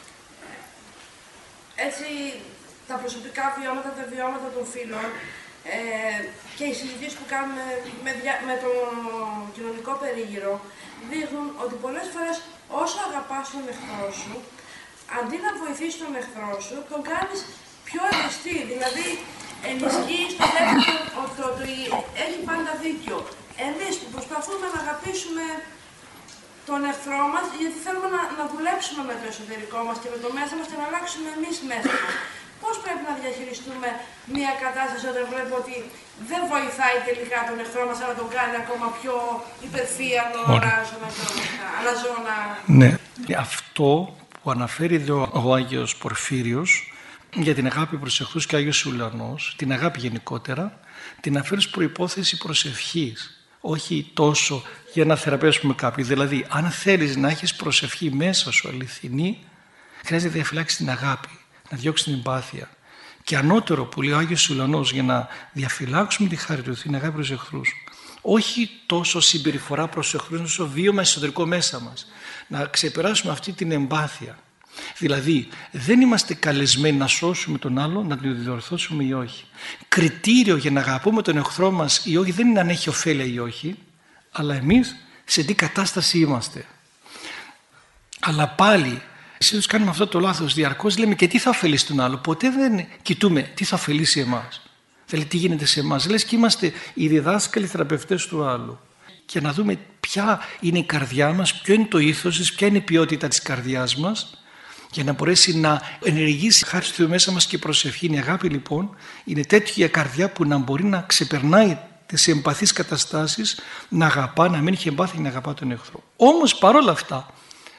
Speaker 5: έτσι, τα προσωπικά βιώματα, τα βιώματα των φίλων και οι συζητήσεις που κάνουμε με το κοινωνικό περίγυρο δείχνουν ότι πολλές φορές όσο αγαπάς τον εχθρό σου, αντί να βοηθήσεις τον εχθρό σου, τον κάνεις πιο ευαισθητή. Δηλαδή, ενισχύεις το δεύτερο ότι έχει πάντα δίκιο. Εμείς που προσπαθούμε να αγαπήσουμε τον εχθρό μας, γιατί θέλουμε να δουλέψουμε με το εσωτερικό μας και με το μέσα μας και να αλλάξουμε εμείς μέσα μας. Πώς πρέπει να διαχειριστούμε μια κατάσταση όταν βλέπουμε ότι δεν βοηθάει τελικά τον εχθρό μας, αλλά τον κάνει ακόμα πιο υπερφύαλο, αλαζόνα.
Speaker 1: Ναι, αυτό που αναφέρει εδώ ο Άγιος Πορφύριος για την αγάπη προς εχθρούς και ο Άγιος Σιλουανός, την αγάπη γενικότερα, την αναφέρει ως προϋπόθεση προσευχής. Όχι τόσο για να θεραπεύσουμε κάποιον. Δηλαδή, αν θέλεις να έχεις προσευχή μέσα σου αληθινή, χρειάζεται να διαφυλάξεις την αγάπη, να διώξεις την εμπάθεια. Και ανώτερο που λέει ο Άγιος Σιλουανός, για να διαφυλάξουμε τη χάρη του, την αγάπη προς εχθρούς, όχι τόσο συμπεριφορά προς εχθρούς, όσο βίωμα εσωτερικό μέσα μας. Να ξεπεράσουμε αυτή την εμπάθεια. Δηλαδή, δεν είμαστε καλεσμένοι να σώσουμε τον άλλο, να τον διορθώσουμε ή όχι. Κριτήριο για να αγαπούμε τον εχθρό μας ή όχι δεν είναι αν έχει ωφέλεια ή όχι, αλλά εμείς σε τι κατάσταση είμαστε. Αλλά πάλι, συνήθως κάνουμε αυτό το λάθος. Διαρκώς λέμε και τι θα ωφελήσει τον άλλο. Ποτέ δεν κοιτούμε τι θα ωφελήσει εμάς. Δηλαδή, τι γίνεται σε εμάς. Λες και είμαστε οι διδάσκαλοι θεραπευτές του άλλου. Και να δούμε ποια είναι η καρδιά μας, ποιο είναι το ήθος της, ποια είναι η ποιότητα της καρδιάς μας, για να μπορέσει να ενεργήσει χάρη του Θεού μέσα μας και η προσευχή. Η αγάπη λοιπόν είναι τέτοια καρδιά που να μπορεί να ξεπερνάει τις εμπαθείς καταστάσεις, να αγαπά, να μην έχει εμπάθεια, να αγαπά τον εχθρό. Όμως παρόλα αυτά,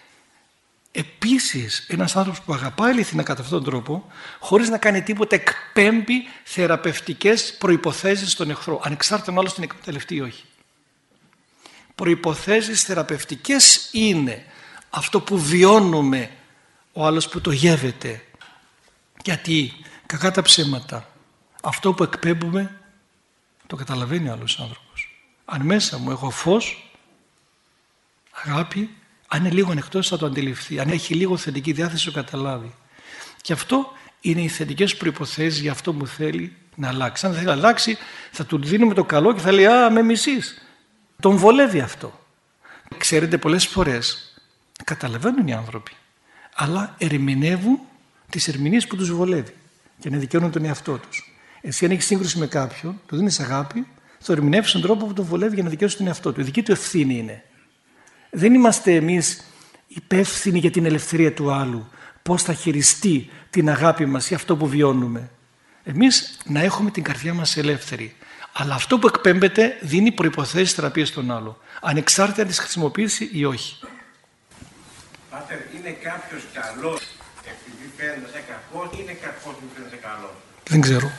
Speaker 1: επίσης ένας άνθρωπος που αγαπάει αληθινά κατά αυτόν τον τρόπο, χωρίς να κάνει τίποτα, εκπέμπει θεραπευτικές προϋποθέσεις στον εχθρό, ανεξάρτητα αν άλλος την εκμεταλλευτεί ή όχι. Προϋποθέσεις θεραπευτικές είναι αυτό που βιώνουμε, ο άλλος που το γεύεται. Γιατί κακά τα ψέματα, αυτό που εκπέμπουμε το καταλαβαίνει ο άλλος άνθρωπος. Αν μέσα μου έχω φως, αγάπη, αν είναι λίγο ανοιχτός θα το αντιληφθεί. Αν έχει λίγο θετική διάθεση το καταλάβει. Και αυτό είναι οι θετικές προϋποθέσεις για αυτό που θέλει να αλλάξει. Αν θέλει να αλλάξει θα του δίνουμε το καλό και θα λέει «Α, με μισείς». Τον βολεύει αυτό. Ξέρετε, πολλές φορές καταλαβαίνουν οι άνθρωποι, αλλά ερμηνεύουν τις ερμηνείες που τους βολεύει και να δικαιώνουν τον εαυτό τους. Εσύ αν έχεις σύγκρουση με κάποιον, του δίνεις αγάπη, θα ερμηνεύσεις τον τρόπο που τον βολεύει για να δικαιώσει τον εαυτό του. Η δική του ευθύνη είναι. Δεν είμαστε εμείς υπεύθυνοι για την ελευθερία του άλλου, πώς θα χειριστεί την αγάπη μας ή αυτό που βιώνουμε. Εμείς να έχουμε την καρδιά μας ελεύθερη. Αλλά αυτό που εκπέμπεται δίνει προϋποθέσεις θεραπείας στον άλλο, ανεξάρτητα να τις χρησιμοποιήσει ή όχι.
Speaker 3: Πάτερ, είναι κάποιος καλός επειδή φαίνεται σε κακός ή είναι κακός επειδή φαίνεται σε καλός?
Speaker 1: Δεν ξέρω.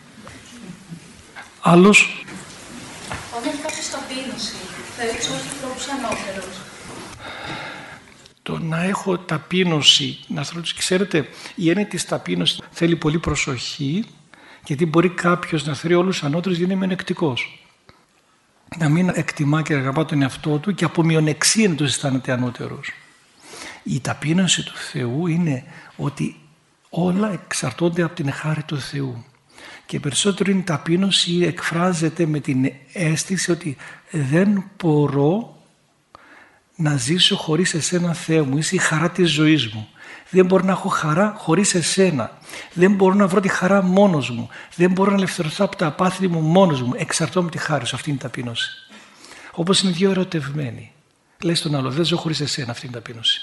Speaker 1: Άλλος.
Speaker 6: Όταν κάποιος ταπείνωση, θα ρίξω όχι τρόπους ανώτερους.
Speaker 1: Το να έχω ταπείνωση, να θέλω, ξέρετε, η έννοια της ταπείνωσης θέλει πολύ προσοχή Γιατί μπορεί κάποιος να θεωρεί όλους ανώτερους γιατί είναι μειονεκτικός. Να μην εκτιμά και αγαπά τον εαυτό του και από μειονεξία να τους αισθάνεται ανώτερος. Η ταπείνωση του Θεού είναι ότι όλα εξαρτώνται από την χάρη του Θεού. Και περισσότερο είναι η ταπείνωση εκφράζεται με την αίσθηση ότι δεν μπορώ να ζήσω χωρίς εσένα, Θεέ μου, είσαι η χαρά της ζωής μου. Δεν μπορώ να έχω χαρά χωρίς εσένα. Δεν μπορώ να βρω τη χαρά μόνος μου. Δεν μπορώ να ελευθερωθώ από τα πάθη μου μόνος μου. Εξαρτώ με τη χάρη σου. Αυτή είναι η ταπείνωση. Όπως είναι δύο ερωτευμένοι. Λέει στον άλλο, δεν ζω χωρίς εσένα. Αυτή είναι η ταπείνωση.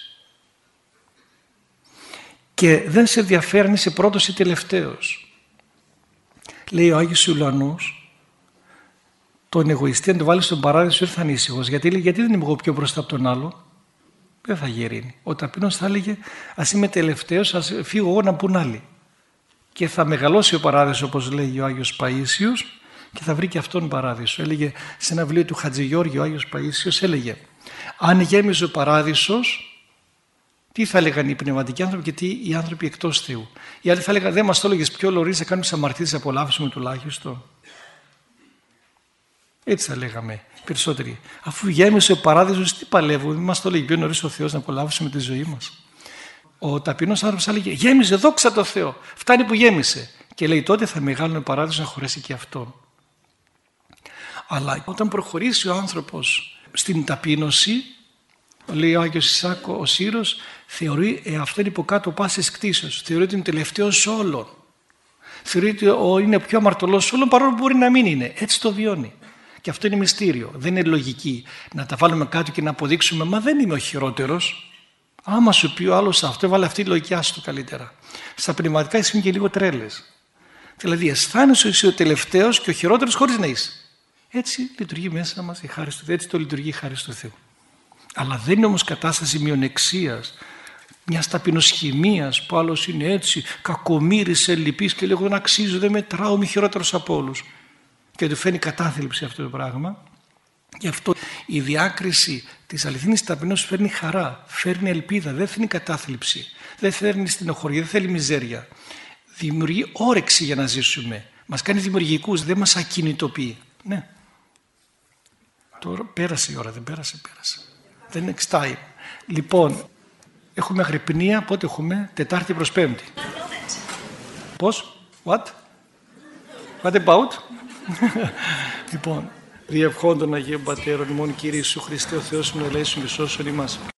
Speaker 1: Και δεν σε ενδιαφέρει αν είσαι πρώτος ή τελευταίος. Λέει ο Άγιος Ιουλιανός, τον εγωιστή αν το βάλει στον παράδεισο δεν θα είναι ήσυχος. Γιατί δεν είμαι εγώ πιο μπροστά από τον άλλο. Δεν θα γερίνει. Ο ταπεινός θα έλεγε ας είμαι τελευταίος, ας φύγω εγώ να πουν άλλοι. Και θα μεγαλώσει ο παράδεισος όπως λέγει ο Άγιος Παΐσιος και θα βρει και αυτόν παράδεισο. Έλεγε σε ένα βιβλίο του Χατζηγιώργη ο Άγιος Παΐσιος, έλεγε αν γέμιζε ο παράδεισος, τι θα έλεγαν οι πνευματικοί άνθρωποι και τι οι άνθρωποι εκτός Θεού. Οι άλλοι θα έλεγαν δεν μας το έλεγες πιο λωρίζεις να κάνουμε τις αμαρτίες να απολαύσουμε τουλάχιστον. Έτσι θα λέγαμε περισσότεροι. Αφού γέμισε ο παράδεισος, τι παλεύουμε, δεν μας το έλεγε πιο νωρίς ο Θεός να απολαύσουμε τη ζωή μας. Ο ταπεινός άνθρωπος θα έλεγε γέμισε, δόξα τω Θεώ, φτάνει που γέμισε. Και λέει τότε θα μεγάλωνε ο παράδεισος να χωρέσει και αυτόν. Αλλά όταν προχωρήσει ο άνθρωπος στην ταπείνωση, λέει ο Άγιος Ισάκ ο Σύρος, θεωρεί αυτόν υποκάτω πάσης κτήσεως. Θεωρεί ότι είναι τελευταίος όλων. Θεωρεί ότι είναι πιο αμαρτωλός όλων παρόλο που μπορεί να μην είναι. Έτσι το βιώνει. Και αυτό είναι μυστήριο. Δεν είναι λογική να τα βάλουμε κάτω και να αποδείξουμε μα δεν είμαι ο χειρότερος. Άμα σου πει ο άλλος αυτό, έβαλε αυτή η λογική, άσου το καλύτερα. Στα πνευματικά ισχύουν και λίγο τρέλες. Δηλαδή αισθάνεσαι ότι είσαι ο τελευταίος και ο χειρότερος χωρίς να είσαι. Έτσι λειτουργεί μέσα μας η χάρη του Θεού. Έτσι το λειτουργεί η χάρη του Θεού. Αλλά δεν είναι όμως κατάσταση μειονεξίας, μιας ταπεινοσχημίας που άλλος είναι έτσι, κακομοίρης, ελλειπής και λέγω δεν αξίζω, δεν μετράω, είμαι χειρότερος από όλους. Και του φαίνει κατάθλιψη αυτό το πράγμα. Γι' αυτό η διάκριση της αληθινής ταπεινώσης φέρνει χαρά, φέρνει ελπίδα, δεν φέρνει κατάθλιψη, δεν φέρνει στενοχωρία, δεν θέλει μιζέρια. Δημιουργεί όρεξη για να ζήσουμε. Μας κάνει δημιουργικούς, δεν μας ακινητοποιεί. Ναι. Τώρα πέρασε η ώρα, δεν πέρασε. Δεν είναι next time. Λοιπόν, έχουμε αγρυπνία, πότε έχουμε, Τετάρτη προς Πέμπτη. Πώς, what about? Λοιπόν, διευχόντων Αγίων Πατέρων, ημών Κύριε Ιησού Χριστέ ο Θεός μου ελέησον και σώσον ημάς.